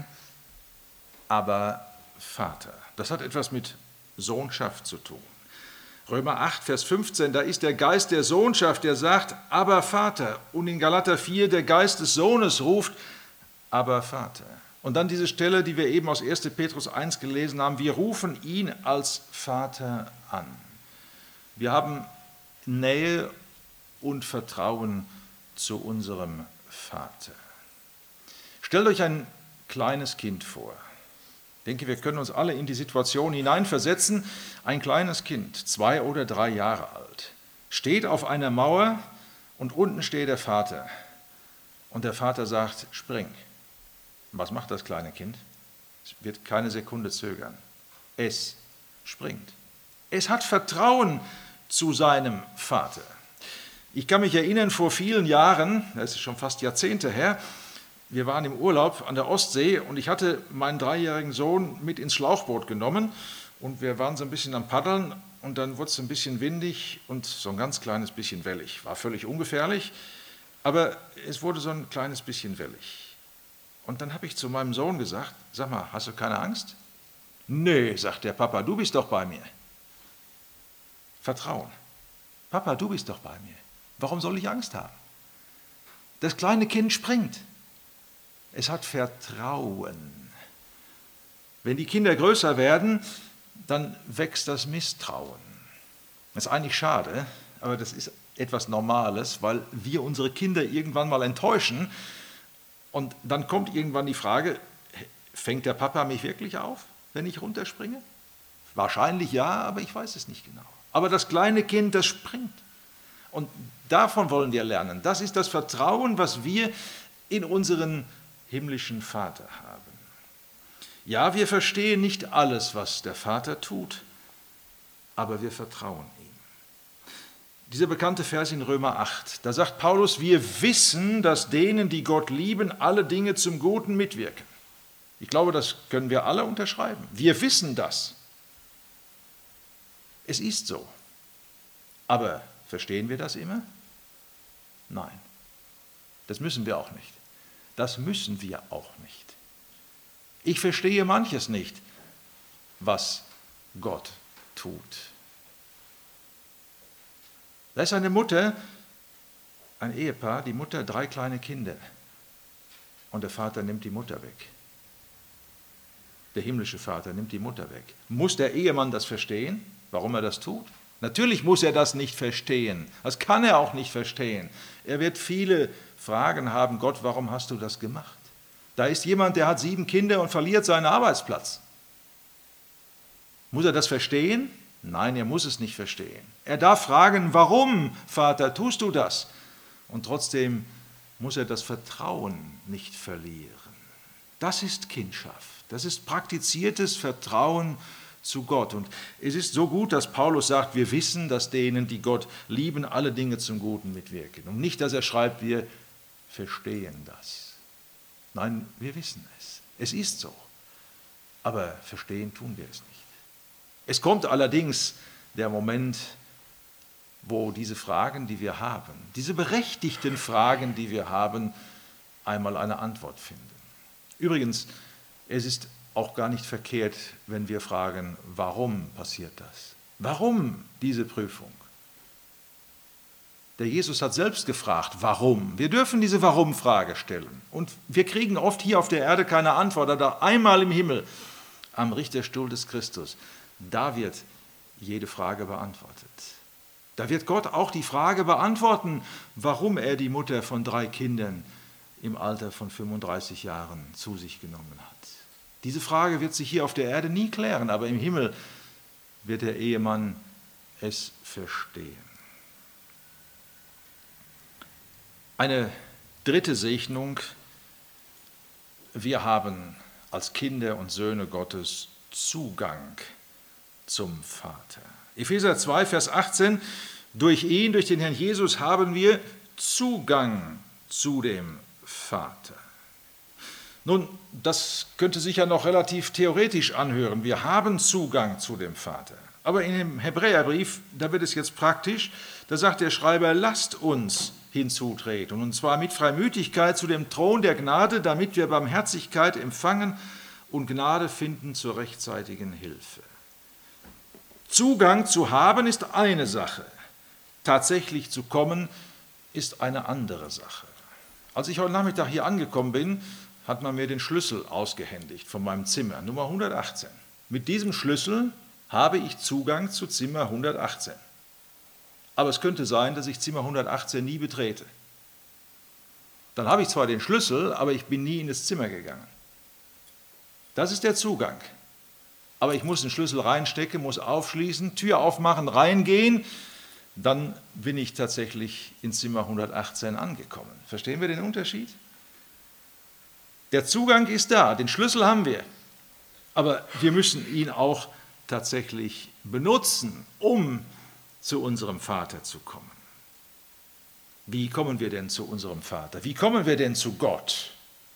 aber Vater. Das hat etwas mit Sohnschaft zu tun. Römer acht, Vers fünfzehn, da ist der Geist der Sohnschaft, der sagt, aber Vater. Und in Galater vier, der Geist des Sohnes ruft, aber Vater. Und dann diese Stelle, die wir eben aus erster Petrus eins gelesen haben, wir rufen ihn als Vater an. Wir haben Nähe und Vertrauen zu unserem Vater. Stellt euch ein kleines Kind vor. Ich denke, wir können uns alle in die Situation hineinversetzen. Ein kleines Kind, zwei oder drei Jahre alt, steht auf einer Mauer und unten steht der Vater. Und der Vater sagt, spring. Was macht das kleine Kind? Es wird keine Sekunde zögern. Es springt. Es hat Vertrauen zu seinem Vater. Ich kann mich erinnern, vor vielen Jahren, das ist schon fast Jahrzehnte her, wir waren im Urlaub an der Ostsee und ich hatte meinen dreijährigen Sohn mit ins Schlauchboot genommen und wir waren so ein bisschen am Paddeln und dann wurde es ein bisschen windig und so ein ganz kleines bisschen wellig. War völlig ungefährlich, aber es wurde so ein kleines bisschen wellig. Und dann habe ich zu meinem Sohn gesagt, sag mal, hast du keine Angst? Nee, sagt der Papa, du bist doch bei mir. Vertrauen. Papa, du bist doch bei mir. Warum soll ich Angst haben? Das kleine Kind springt. Es hat Vertrauen. Wenn die Kinder größer werden, dann wächst das Misstrauen. Das ist eigentlich schade, aber das ist etwas Normales, weil wir unsere Kinder irgendwann mal enttäuschen. Und dann kommt irgendwann die Frage, fängt der Papa mich wirklich auf, wenn ich runterspringe? Wahrscheinlich ja, aber ich weiß es nicht genau. Aber das kleine Kind, das springt. Und davon wollen wir lernen. Das ist das Vertrauen, was wir in unseren himmlischen Vater haben. Ja, wir verstehen nicht alles, was der Vater tut, aber wir vertrauen ihm. Dieser bekannte Vers in Römer acht, da sagt Paulus, wir wissen, dass denen, die Gott lieben, alle Dinge zum Guten mitwirken. Ich glaube, das können wir alle unterschreiben. Wir wissen das. Es ist so. Aber verstehen wir das immer? Nein. Das müssen wir auch nicht. Das müssen wir auch nicht. Ich verstehe manches nicht, was Gott tut. Da ist eine Mutter, ein Ehepaar, die Mutter, drei kleine Kinder. Und der Vater nimmt die Mutter weg. Der himmlische Vater nimmt die Mutter weg. Muss der Ehemann das verstehen, warum er das tut? Natürlich muss er das nicht verstehen. Das kann er auch nicht verstehen. Er wird viele Fragen haben, Gott, warum hast du das gemacht? Da ist jemand, der hat sieben Kinder und verliert seinen Arbeitsplatz. Muss er das verstehen? Nein, er muss es nicht verstehen. Er darf fragen, warum, Vater, tust du das? Und trotzdem muss er das Vertrauen nicht verlieren. Das ist Kindschaft. Das ist praktiziertes Vertrauen zu Gott. Und es ist so gut, dass Paulus sagt, wir wissen, dass denen, die Gott lieben, alle Dinge zum Guten mitwirken. Und nicht, dass er schreibt, wir verstehen das. Nein, wir wissen es. Es ist so. Aber verstehen tun wir es nicht. Es kommt allerdings der Moment, wo diese Fragen, die wir haben, diese berechtigten Fragen, die wir haben, einmal eine Antwort finden. Übrigens, es ist auch gar nicht verkehrt, wenn wir fragen, warum passiert das? Warum diese Prüfung? Der Jesus hat selbst gefragt, warum? Wir dürfen diese Warum-Frage stellen. Und wir kriegen oft hier auf der Erde keine Antwort, aber einmal im Himmel, am Richterstuhl des Christus, da wird jede Frage beantwortet. Da wird Gott auch die Frage beantworten, warum er die Mutter von drei Kindern im Alter von fünfunddreißig Jahren zu sich genommen hat. Diese Frage wird sich hier auf der Erde nie klären, aber im Himmel wird der Ehemann es verstehen. Eine dritte Segnung: Wir haben als Kinder und Söhne Gottes Zugang zum Vater. Epheser zwei, Vers achtzehn: Durch ihn, durch den Herrn Jesus, haben wir Zugang zu dem Vater. Nun, das könnte sich ja noch relativ theoretisch anhören. Wir haben Zugang zu dem Vater. Aber in dem Hebräerbrief, da wird es jetzt praktisch. Da sagt der Schreiber: Lasst uns hinzutreten, und zwar mit Freimütigkeit zu dem Thron der Gnade, damit wir Barmherzigkeit empfangen und Gnade finden zur rechtzeitigen Hilfe. Zugang zu haben ist eine Sache, tatsächlich zu kommen ist eine andere Sache. Als ich heute Nachmittag hier angekommen bin, hat man mir den Schlüssel ausgehändigt von meinem Zimmer, Nummer hundertachtzehn. Mit diesem Schlüssel habe ich Zugang zu Zimmer hundertachtzehn. Aber es könnte sein, dass ich Zimmer hundertachtzehn nie betrete. Dann habe ich zwar den Schlüssel, aber ich bin nie in das Zimmer gegangen. Das ist der Zugang. Aber ich muss den Schlüssel reinstecken, muss aufschließen, Tür aufmachen, reingehen. Dann bin ich tatsächlich in Zimmer hundertachtzehn angekommen. Verstehen wir den Unterschied? Der Zugang ist da, den Schlüssel haben wir. Aber wir müssen ihn auch tatsächlich benutzen, um zu unserem Vater zu kommen. Wie kommen wir denn zu unserem Vater? Wie kommen wir denn zu Gott?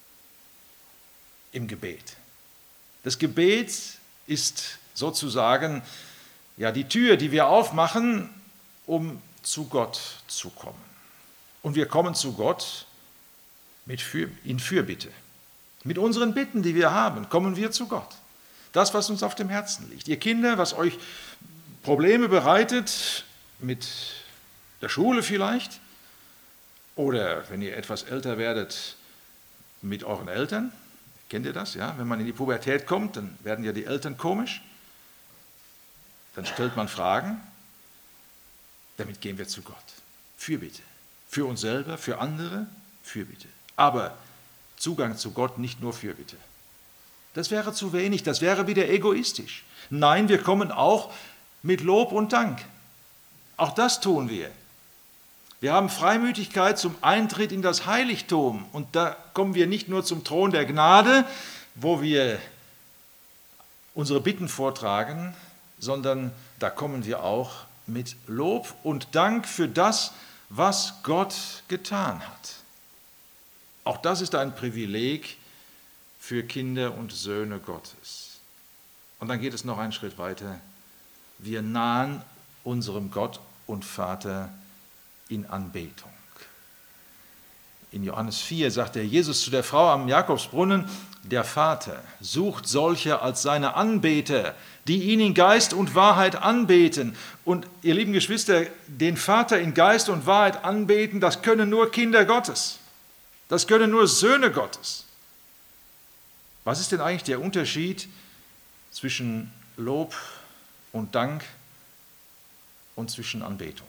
Im Gebet. Das Gebet ist sozusagen ja die Tür, die wir aufmachen, um zu Gott zu kommen. Und wir kommen zu Gott mit Für, in Fürbitte. Mit unseren Bitten, die wir haben, kommen wir zu Gott. Das, was uns auf dem Herzen liegt. Ihr Kinder, was euch Probleme bereitet, mit der Schule vielleicht, oder wenn ihr etwas älter werdet, mit euren Eltern. Kennt ihr das? Ja? Wenn man in die Pubertät kommt, dann werden ja die Eltern komisch. Dann stellt man Fragen. Damit gehen wir zu Gott. Fürbitte. Für uns selber, für andere, Fürbitte. Aber Zugang zu Gott nicht nur Fürbitte. Das wäre zu wenig, das wäre wieder egoistisch. Nein, wir kommen auch mit Lob und Dank. Auch das tun wir. Wir haben Freimütigkeit zum Eintritt in das Heiligtum. Und da kommen wir nicht nur zum Thron der Gnade, wo wir unsere Bitten vortragen, sondern da kommen wir auch mit Lob und Dank für das, was Gott getan hat. Auch das ist ein Privileg für Kinder und Söhne Gottes. Und dann geht es noch einen Schritt weiter. Wir nahen unserem Gott und Vater in Anbetung. In Johannes vier sagt der Jesus zu der Frau am Jakobsbrunnen: Der Vater sucht solche als seine Anbeter, die ihn in Geist und Wahrheit anbeten. Und ihr lieben Geschwister, den Vater in Geist und Wahrheit anbeten, das können nur Kinder Gottes. Das können nur Söhne Gottes. Was ist denn eigentlich der Unterschied zwischen Lob und Dank und zwischen Anbetung?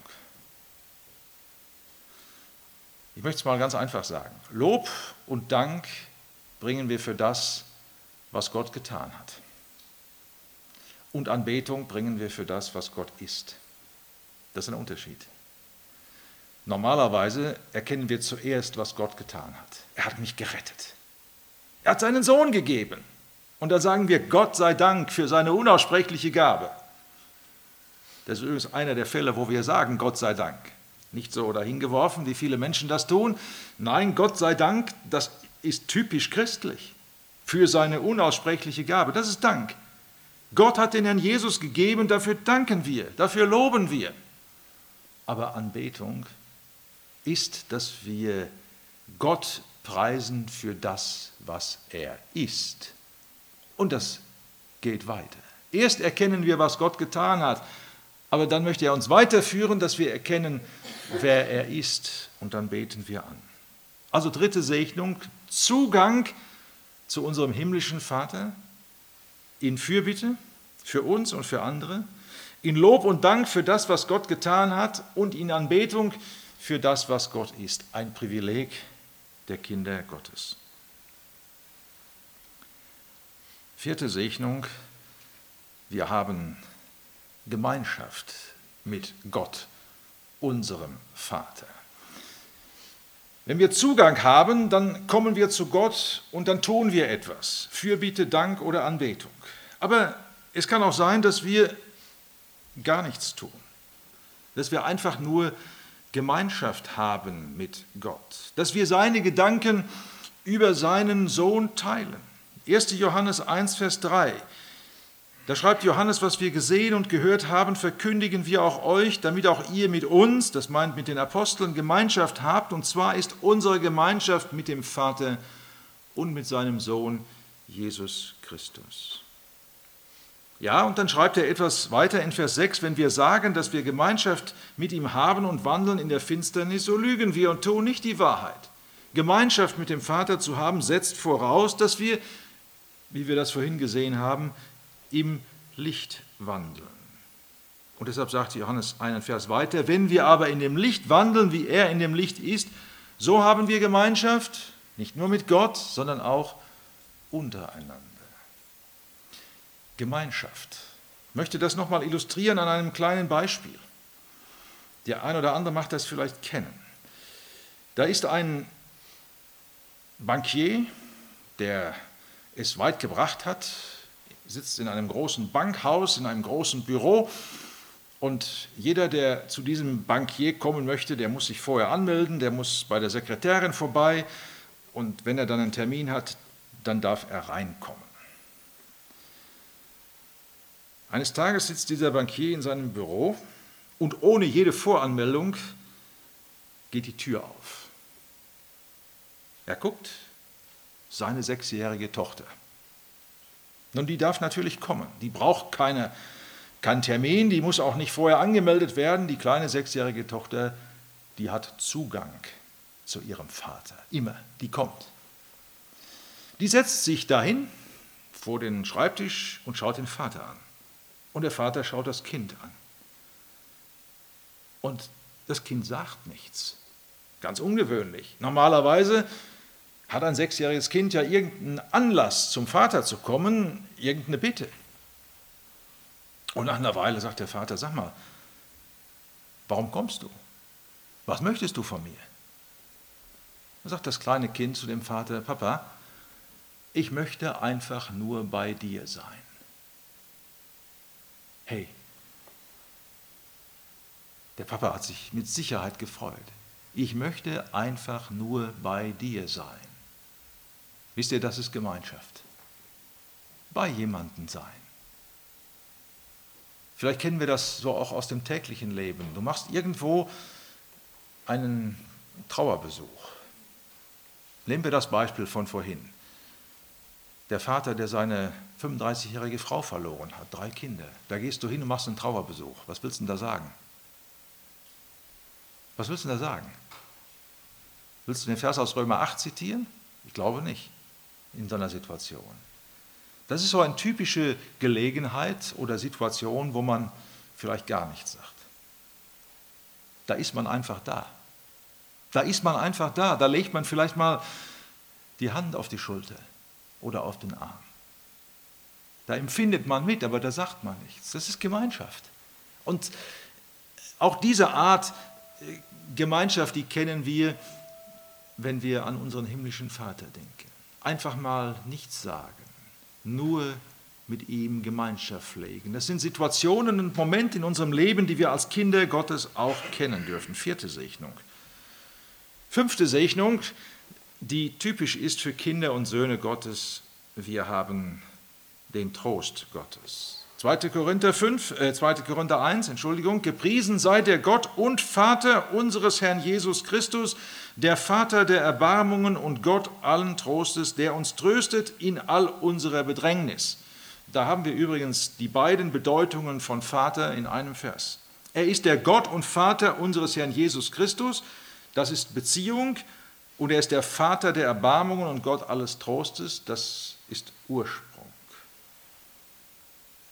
Ich möchte es mal ganz einfach sagen. Lob und Dank bringen wir für das, was Gott getan hat. Und Anbetung bringen wir für das, was Gott ist. Das ist ein Unterschied. Normalerweise erkennen wir zuerst, was Gott getan hat. Er hat mich gerettet. Er hat seinen Sohn gegeben. Und dann sagen wir, Gott sei Dank für seine unaussprechliche Gabe. Das ist übrigens einer der Fälle, wo wir sagen, Gott sei Dank. Nicht so dahingeworfen, wie viele Menschen das tun. Nein, Gott sei Dank, das ist typisch christlich. Für seine unaussprechliche Gabe. Das ist Dank. Gott hat den Herrn Jesus gegeben, dafür danken wir, dafür loben wir. Aber Anbetung ist, dass wir Gott preisen für das, was er ist. Und das geht weiter. Erst erkennen wir, was Gott getan hat, aber dann möchte er uns weiterführen, dass wir erkennen, wer er ist, und dann beten wir an. Also dritte Segnung, Zugang zu unserem himmlischen Vater in Fürbitte für uns und für andere. In Lob und Dank für das, was Gott getan hat und in Anbetung für das, was Gott ist. Ein Privileg der Kinder Gottes. Vierte Segnung. Wir haben Gemeinschaft mit Gott, unserem Vater. Wenn wir Zugang haben, dann kommen wir zu Gott und dann tun wir etwas. Fürbitte, Dank oder Anbetung. Aber es kann auch sein, dass wir gar nichts tun. Dass wir einfach nur Gemeinschaft haben mit Gott. Dass wir seine Gedanken über seinen Sohn teilen. erster Johannes eins, Vers drei. Da schreibt Johannes, was wir gesehen und gehört haben, verkündigen wir auch euch, damit auch ihr mit uns, das meint mit den Aposteln, Gemeinschaft habt. Und zwar ist unsere Gemeinschaft mit dem Vater und mit seinem Sohn Jesus Christus. Ja, und dann schreibt er etwas weiter in Vers sechs, wenn wir sagen, dass wir Gemeinschaft mit ihm haben und wandeln in der Finsternis, so lügen wir und tun nicht die Wahrheit. Gemeinschaft mit dem Vater zu haben, setzt voraus, dass wir, wie wir das vorhin gesehen haben, im Licht wandeln. Und deshalb sagt Johannes einen Vers weiter, wenn wir aber in dem Licht wandeln, wie er in dem Licht ist, so haben wir Gemeinschaft, nicht nur mit Gott, sondern auch untereinander. Gemeinschaft. Ich möchte das nochmal illustrieren an einem kleinen Beispiel. Der ein oder andere macht das vielleicht kennen. Da ist ein Bankier, der es weit gebracht hat, sitzt in einem großen Bankhaus, in einem großen Büro und jeder, der zu diesem Bankier kommen möchte, der muss sich vorher anmelden, der muss bei der Sekretärin vorbei und wenn er dann einen Termin hat, dann darf er reinkommen. Eines Tages sitzt dieser Bankier in seinem Büro und ohne jede Voranmeldung geht die Tür auf. Er guckt, seine sechsjährige Tochter. Nun, die darf natürlich kommen. Die braucht keine, keinen Termin, die muss auch nicht vorher angemeldet werden. Die kleine sechsjährige Tochter, die hat Zugang zu ihrem Vater. Immer, die kommt. Die setzt sich dahin vor den Schreibtisch und schaut den Vater an. Und der Vater schaut das Kind an. Und das Kind sagt nichts. Ganz ungewöhnlich. Normalerweise hat ein sechsjähriges Kind ja irgendeinen Anlass, zum Vater zu kommen, irgendeine Bitte. Und nach einer Weile sagt der Vater, sag mal, warum kommst du? Was möchtest du von mir? Da sagt das kleine Kind zu dem Vater, Papa, ich möchte einfach nur bei dir sein. Hey, der Papa hat sich mit Sicherheit gefreut. Ich möchte einfach nur bei dir sein. Wisst ihr, das ist Gemeinschaft. Bei jemandem sein. Vielleicht kennen wir das so auch aus dem täglichen Leben. Du machst irgendwo einen Trauerbesuch. Nehmen wir das Beispiel von vorhin. Der Vater, der seine fünfunddreißigjährige Frau verloren hat, drei Kinder. Da gehst du hin und machst einen Trauerbesuch. Was willst du denn da sagen? Was willst du denn da sagen? Willst du den Vers aus Römer acht zitieren? Ich glaube nicht, in so einer Situation. Das ist so eine typische Gelegenheit oder Situation, wo man vielleicht gar nichts sagt. Da ist man einfach da. Da ist man einfach da. Da legt man vielleicht mal die Hand auf die Schulter oder auf den Arm. Da empfindet man mit, aber da sagt man nichts. Das ist Gemeinschaft. Und auch diese Art Gemeinschaft, die kennen wir, wenn wir an unseren himmlischen Vater denken. Einfach mal nichts sagen, nur mit ihm Gemeinschaft pflegen. Das sind Situationen und Momente in unserem Leben, die wir als Kinder Gottes auch kennen dürfen. Vierte Segnung. Fünfte Segnung, die typisch ist für Kinder und Söhne Gottes. Wir haben den Trost Gottes. zweiter Korinther fünf, äh, zweiter Korinther eins, Entschuldigung, gepriesen sei der Gott und Vater unseres Herrn Jesus Christus, der Vater der Erbarmungen und Gott allen Trostes, der uns tröstet in all unserer Bedrängnis. Da haben wir übrigens die beiden Bedeutungen von Vater in einem Vers. Er ist der Gott und Vater unseres Herrn Jesus Christus, das ist Beziehung, und er ist der Vater der Erbarmungen und Gott alles Trostes, das ist Ursprung.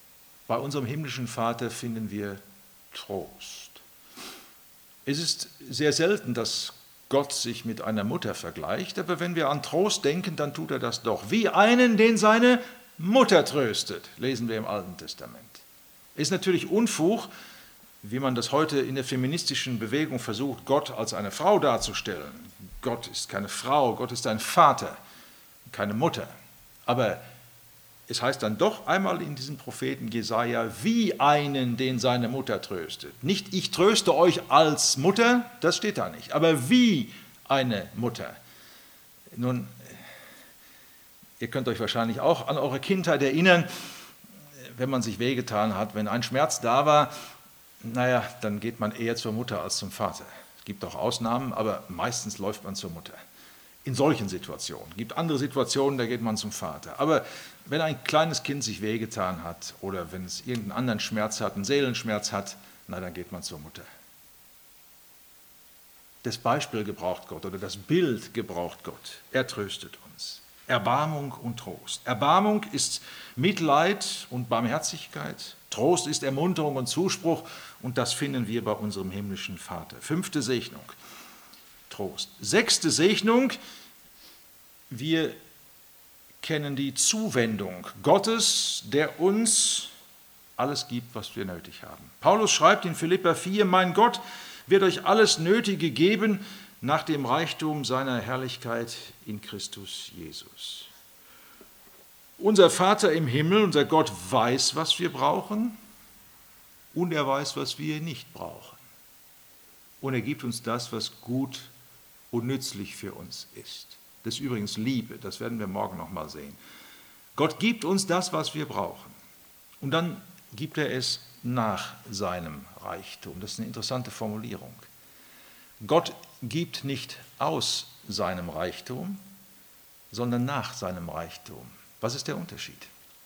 Bei unserem himmlischen Vater finden wir Trost. Es ist sehr selten, dass Gott sich mit einer Mutter vergleicht, aber wenn wir an Trost denken, dann tut er das doch. Wie einen, den seine Mutter tröstet, lesen wir im Alten Testament. Ist natürlich Unfug, wie man das heute in der feministischen Bewegung versucht, Gott als eine Frau darzustellen. Gott ist keine Frau, Gott ist ein Vater, keine Mutter. Aber es heißt dann doch einmal in diesem Propheten Jesaja, wie einen, den seine Mutter tröstet. Nicht, ich tröste euch als Mutter, das steht da nicht, aber wie eine Mutter. Nun, ihr könnt euch wahrscheinlich auch an eure Kindheit erinnern, wenn man sich wehgetan hat, wenn ein Schmerz da war, naja, dann geht man eher zur Mutter als zum Vater. Es gibt auch Ausnahmen, aber meistens läuft man zur Mutter. In solchen Situationen. Es gibt andere Situationen, da geht man zum Vater. Aber wenn ein kleines Kind sich wehgetan hat oder wenn es irgendeinen anderen Schmerz hat, einen Seelenschmerz hat, na, dann geht man zur Mutter. Das Beispiel gebraucht Gott oder das Bild gebraucht Gott. Er tröstet uns. Erbarmung und Trost. Erbarmung ist Mitleid und Barmherzigkeit. Trost ist Ermunterung und Zuspruch und das finden wir bei unserem himmlischen Vater. Fünfte Segnung. Trost. Sechste Segnung, wir kennen die Zuwendung Gottes, der uns alles gibt, was wir nötig haben. Paulus schreibt in Philipper vier, mein Gott wird euch alles Nötige geben nach dem Reichtum seiner Herrlichkeit in Christus Jesus. Unser Vater im Himmel, unser Gott weiß, was wir brauchen und er weiß, was wir nicht brauchen. Und er gibt uns das, was gut ist und nützlich für uns ist. Das ist übrigens Liebe, das werden wir morgen noch mal sehen. Gott gibt uns das, was wir brauchen. Und dann gibt er es nach seinem Reichtum. Das ist eine interessante Formulierung. Gott gibt nicht aus seinem Reichtum, sondern nach seinem Reichtum. Was ist der Unterschied?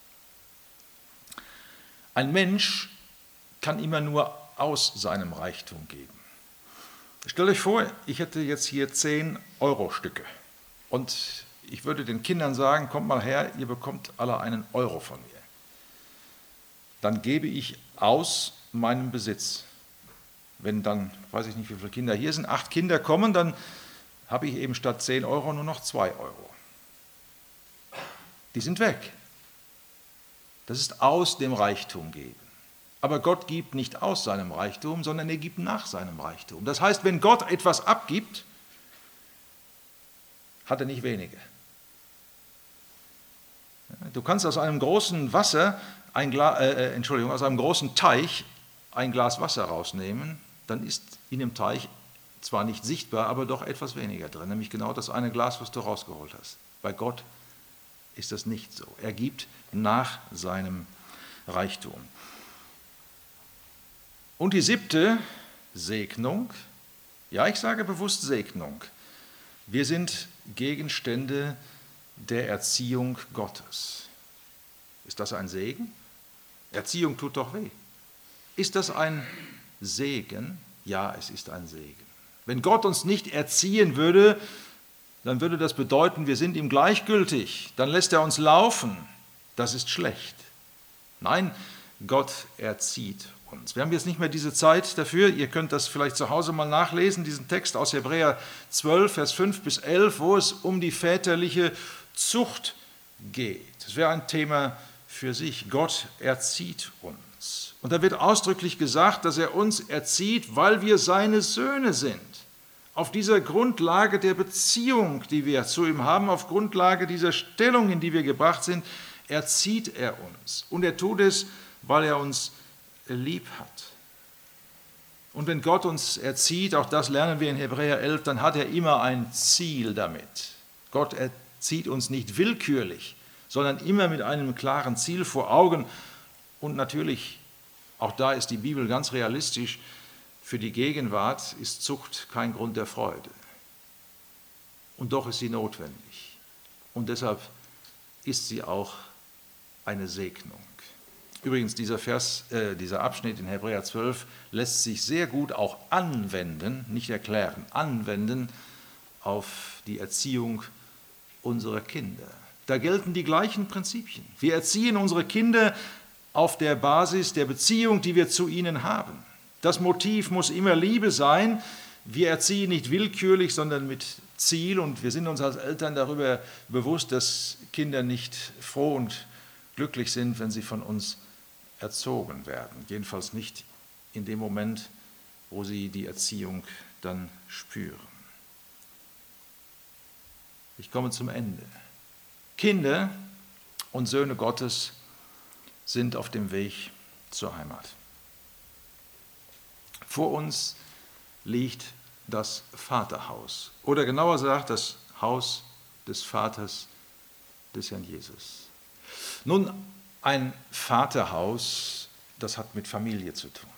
Ein Mensch kann immer nur aus seinem Reichtum geben. Stellt euch vor, ich hätte jetzt hier zehn Euro Stücke und ich würde den Kindern sagen, kommt mal her, ihr bekommt alle einen Euro von mir. Dann gebe ich aus meinem Besitz. Wenn dann, weiß ich nicht, wie viele Kinder hier sind, acht Kinder kommen, dann habe ich eben statt zehn Euro nur noch zwei Euro. Die sind weg. Das ist aus dem Reichtum geben. Aber Gott gibt nicht aus seinem Reichtum, sondern er gibt nach seinem Reichtum. Das heißt, wenn Gott etwas abgibt, hat er nicht weniger. Du kannst aus einem großen Wasser, ein Glas, äh, Entschuldigung, aus einem großen Teich ein Glas Wasser rausnehmen, dann ist in dem Teich zwar nicht sichtbar, aber doch etwas weniger drin, nämlich genau das eine Glas, was du rausgeholt hast. Bei Gott ist das nicht so. Er gibt nach seinem Reichtum. Und die siebte Segnung, ja, ich sage bewusst Segnung. Wir sind Gegenstände der Erziehung Gottes. Ist das ein Segen? Erziehung tut doch weh. Ist das ein Segen? Ja, es ist ein Segen. Wenn Gott uns nicht erziehen würde, dann würde das bedeuten, wir sind ihm gleichgültig. Dann lässt er uns laufen. Das ist schlecht. Nein, Gott erzieht uns. Wir haben jetzt nicht mehr diese Zeit dafür. Ihr könnt das vielleicht zu Hause mal nachlesen, diesen Text aus Hebräer zwölf, Vers fünf bis elf, wo es um die väterliche Zucht geht. Das wäre ein Thema für sich. Gott erzieht uns. Und da wird ausdrücklich gesagt, dass er uns erzieht, weil wir seine Söhne sind. Auf dieser Grundlage der Beziehung, die wir zu ihm haben, auf Grundlage dieser Stellung, in die wir gebracht sind, erzieht er uns. Und er tut es, weil er uns lieb hat. Und wenn Gott uns erzieht, auch das lernen wir in Hebräer elf, dann hat er immer ein Ziel damit. Gott erzieht uns nicht willkürlich, sondern immer mit einem klaren Ziel vor Augen. Und natürlich, auch da ist die Bibel ganz realistisch, für die Gegenwart ist Zucht kein Grund der Freude. Und doch ist sie notwendig. Und deshalb ist sie auch eine Segnung. Übrigens, dieser Vers, äh, dieser Abschnitt in Hebräer zwölf lässt sich sehr gut auch anwenden, nicht erklären, anwenden auf die Erziehung unserer Kinder. Da gelten die gleichen Prinzipien. Wir erziehen unsere Kinder auf der Basis der Beziehung, die wir zu ihnen haben. Das Motiv muss immer Liebe sein. Wir erziehen nicht willkürlich, sondern mit Ziel. Und wir sind uns als Eltern darüber bewusst, dass Kinder nicht froh und glücklich sind, wenn sie von uns erzogen werden. Jedenfalls nicht in dem Moment, wo sie die Erziehung dann spüren. Ich komme zum Ende. Kinder und Söhne Gottes sind auf dem Weg zur Heimat. Vor uns liegt das Vaterhaus, oder genauer gesagt das Haus des Vaters des Herrn Jesus. Nun, ein Vaterhaus, das hat mit Familie zu tun.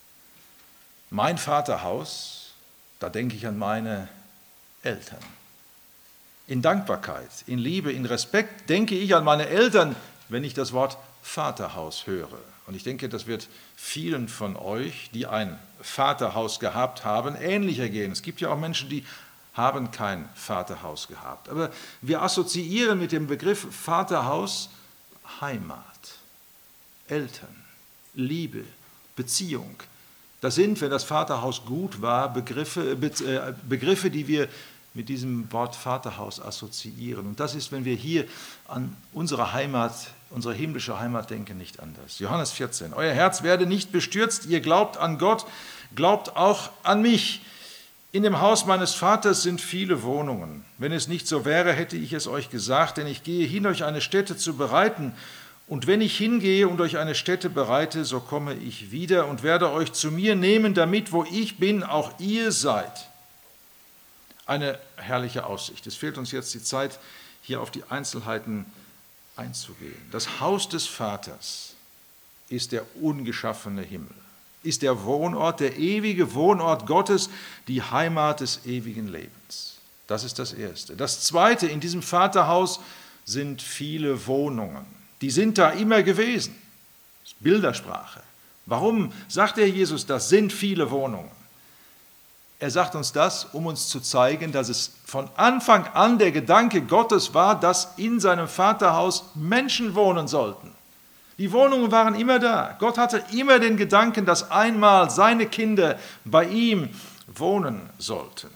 Mein Vaterhaus, da denke ich an meine Eltern. In Dankbarkeit, in Liebe, in Respekt denke ich an meine Eltern, wenn ich das Wort Vaterhaus höre. Und ich denke, das wird vielen von euch, die ein Vaterhaus gehabt haben, ähnlicher gehen. Es gibt ja auch Menschen, die haben kein Vaterhaus gehabt. Aber wir assoziieren mit dem Begriff Vaterhaus Heimat, Eltern, Liebe, Beziehung. Das sind, wenn das Vaterhaus gut war, Begriffe, Begriffe, die wir mit diesem Wort Vaterhaus assoziieren. Und das ist, wenn wir hier an unsere Heimat, unsere himmlische Heimat denken, nicht anders. Johannes vierzehn. Euer Herz werde nicht bestürzt, ihr glaubt an Gott, glaubt auch an mich. In dem Haus meines Vaters sind viele Wohnungen. Wenn es nicht so wäre, hätte ich es euch gesagt, denn ich gehe hin, euch eine Stätte zu bereiten. Und wenn ich hingehe und euch eine Stätte bereite, so komme ich wieder und werde euch zu mir nehmen, damit, wo ich bin, auch ihr seid. Eine herrliche Aussicht. Es fehlt uns jetzt die Zeit, hier auf die Einzelheiten einzugehen. Das Haus des Vaters ist der ungeschaffene Himmel, ist der Wohnort, der ewige Wohnort Gottes, die Heimat des ewigen Lebens. Das ist das Erste. Das Zweite, in diesem Vaterhaus sind viele Wohnungen. Die sind da immer gewesen. Das ist Bildersprache. Warum sagt der Jesus, das sind viele Wohnungen? Er sagt uns das, um uns zu zeigen, dass es von Anfang an der Gedanke Gottes war, dass in seinem Vaterhaus Menschen wohnen sollten. Die Wohnungen waren immer da. Gott hatte immer den Gedanken, dass einmal seine Kinder bei ihm wohnen sollten.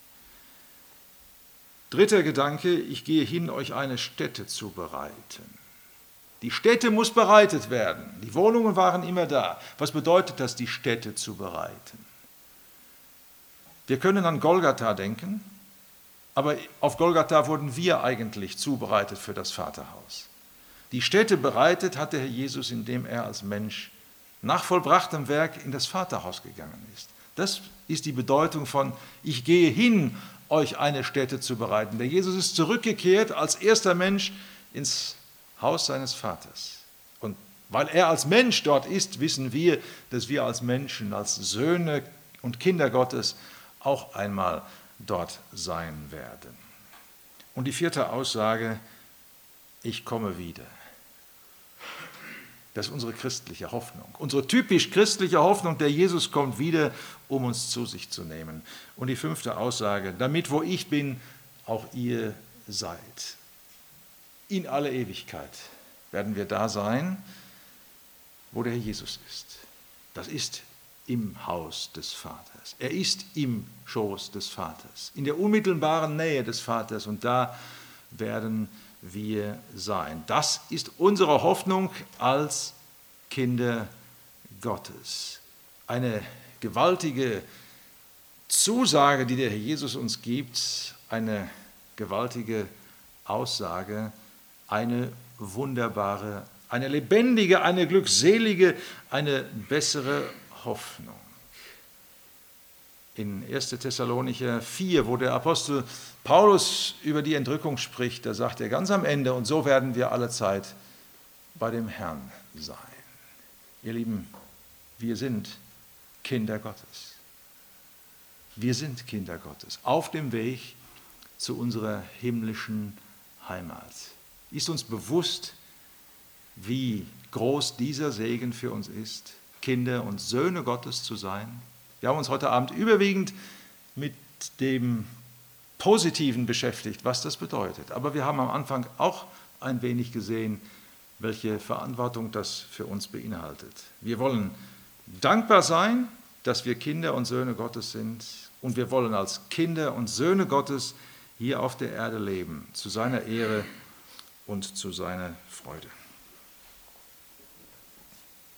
Dritter Gedanke, ich gehe hin, euch eine Stätte zu bereiten. Die Stätte muss bereitet werden. Die Wohnungen waren immer da. Was bedeutet das, die Stätte zu bereiten? Wir können an Golgatha denken, aber auf Golgatha wurden wir eigentlich zubereitet für das Vaterhaus. Die Stätte bereitet hat der Herr Jesus, indem er als Mensch nach vollbrachtem Werk in das Vaterhaus gegangen ist. Das ist die Bedeutung von, ich gehe hin, euch eine Stätte zu bereiten. Der Jesus ist zurückgekehrt als erster Mensch ins Haus seines Vaters. Und weil er als Mensch dort ist, wissen wir, dass wir als Menschen, als Söhne und Kinder Gottes auch einmal dort sein werden. Und die vierte Aussage, ich komme wieder. Das ist unsere christliche Hoffnung, unsere typisch christliche Hoffnung, der Jesus kommt wieder, um uns zu sich zu nehmen. Und die fünfte Aussage, damit wo ich bin, auch ihr seid. In alle Ewigkeit werden wir da sein, wo der Herr Jesus ist. Das ist im Haus des Vaters. Er ist im Schoß des Vaters, in der unmittelbaren Nähe des Vaters, und da werden wir sein. Das ist unsere Hoffnung als Kinder Gottes. Eine gewaltige Zusage, die der Herr Jesus uns gibt, eine gewaltige Aussage, eine wunderbare, eine lebendige, eine glückselige, eine bessere Hoffnung. In erster Thessalonicher vier, wo der Apostel Paulus über die Entrückung spricht, da sagt er ganz am Ende, und so werden wir alle Zeit bei dem Herrn sein. Ihr Lieben, wir sind Kinder Gottes. Wir sind Kinder Gottes auf dem Weg zu unserer himmlischen Heimat. Ist uns bewusst, wie groß dieser Segen für uns ist, Kinder und Söhne Gottes zu sein? Wir haben uns heute Abend überwiegend mit dem Positiven beschäftigt, was das bedeutet. Aber wir haben am Anfang auch ein wenig gesehen, welche Verantwortung das für uns beinhaltet. Wir wollen dankbar sein, dass wir Kinder und Söhne Gottes sind, und wir wollen als Kinder und Söhne Gottes hier auf der Erde leben, zu seiner Ehre und zu seiner Freude.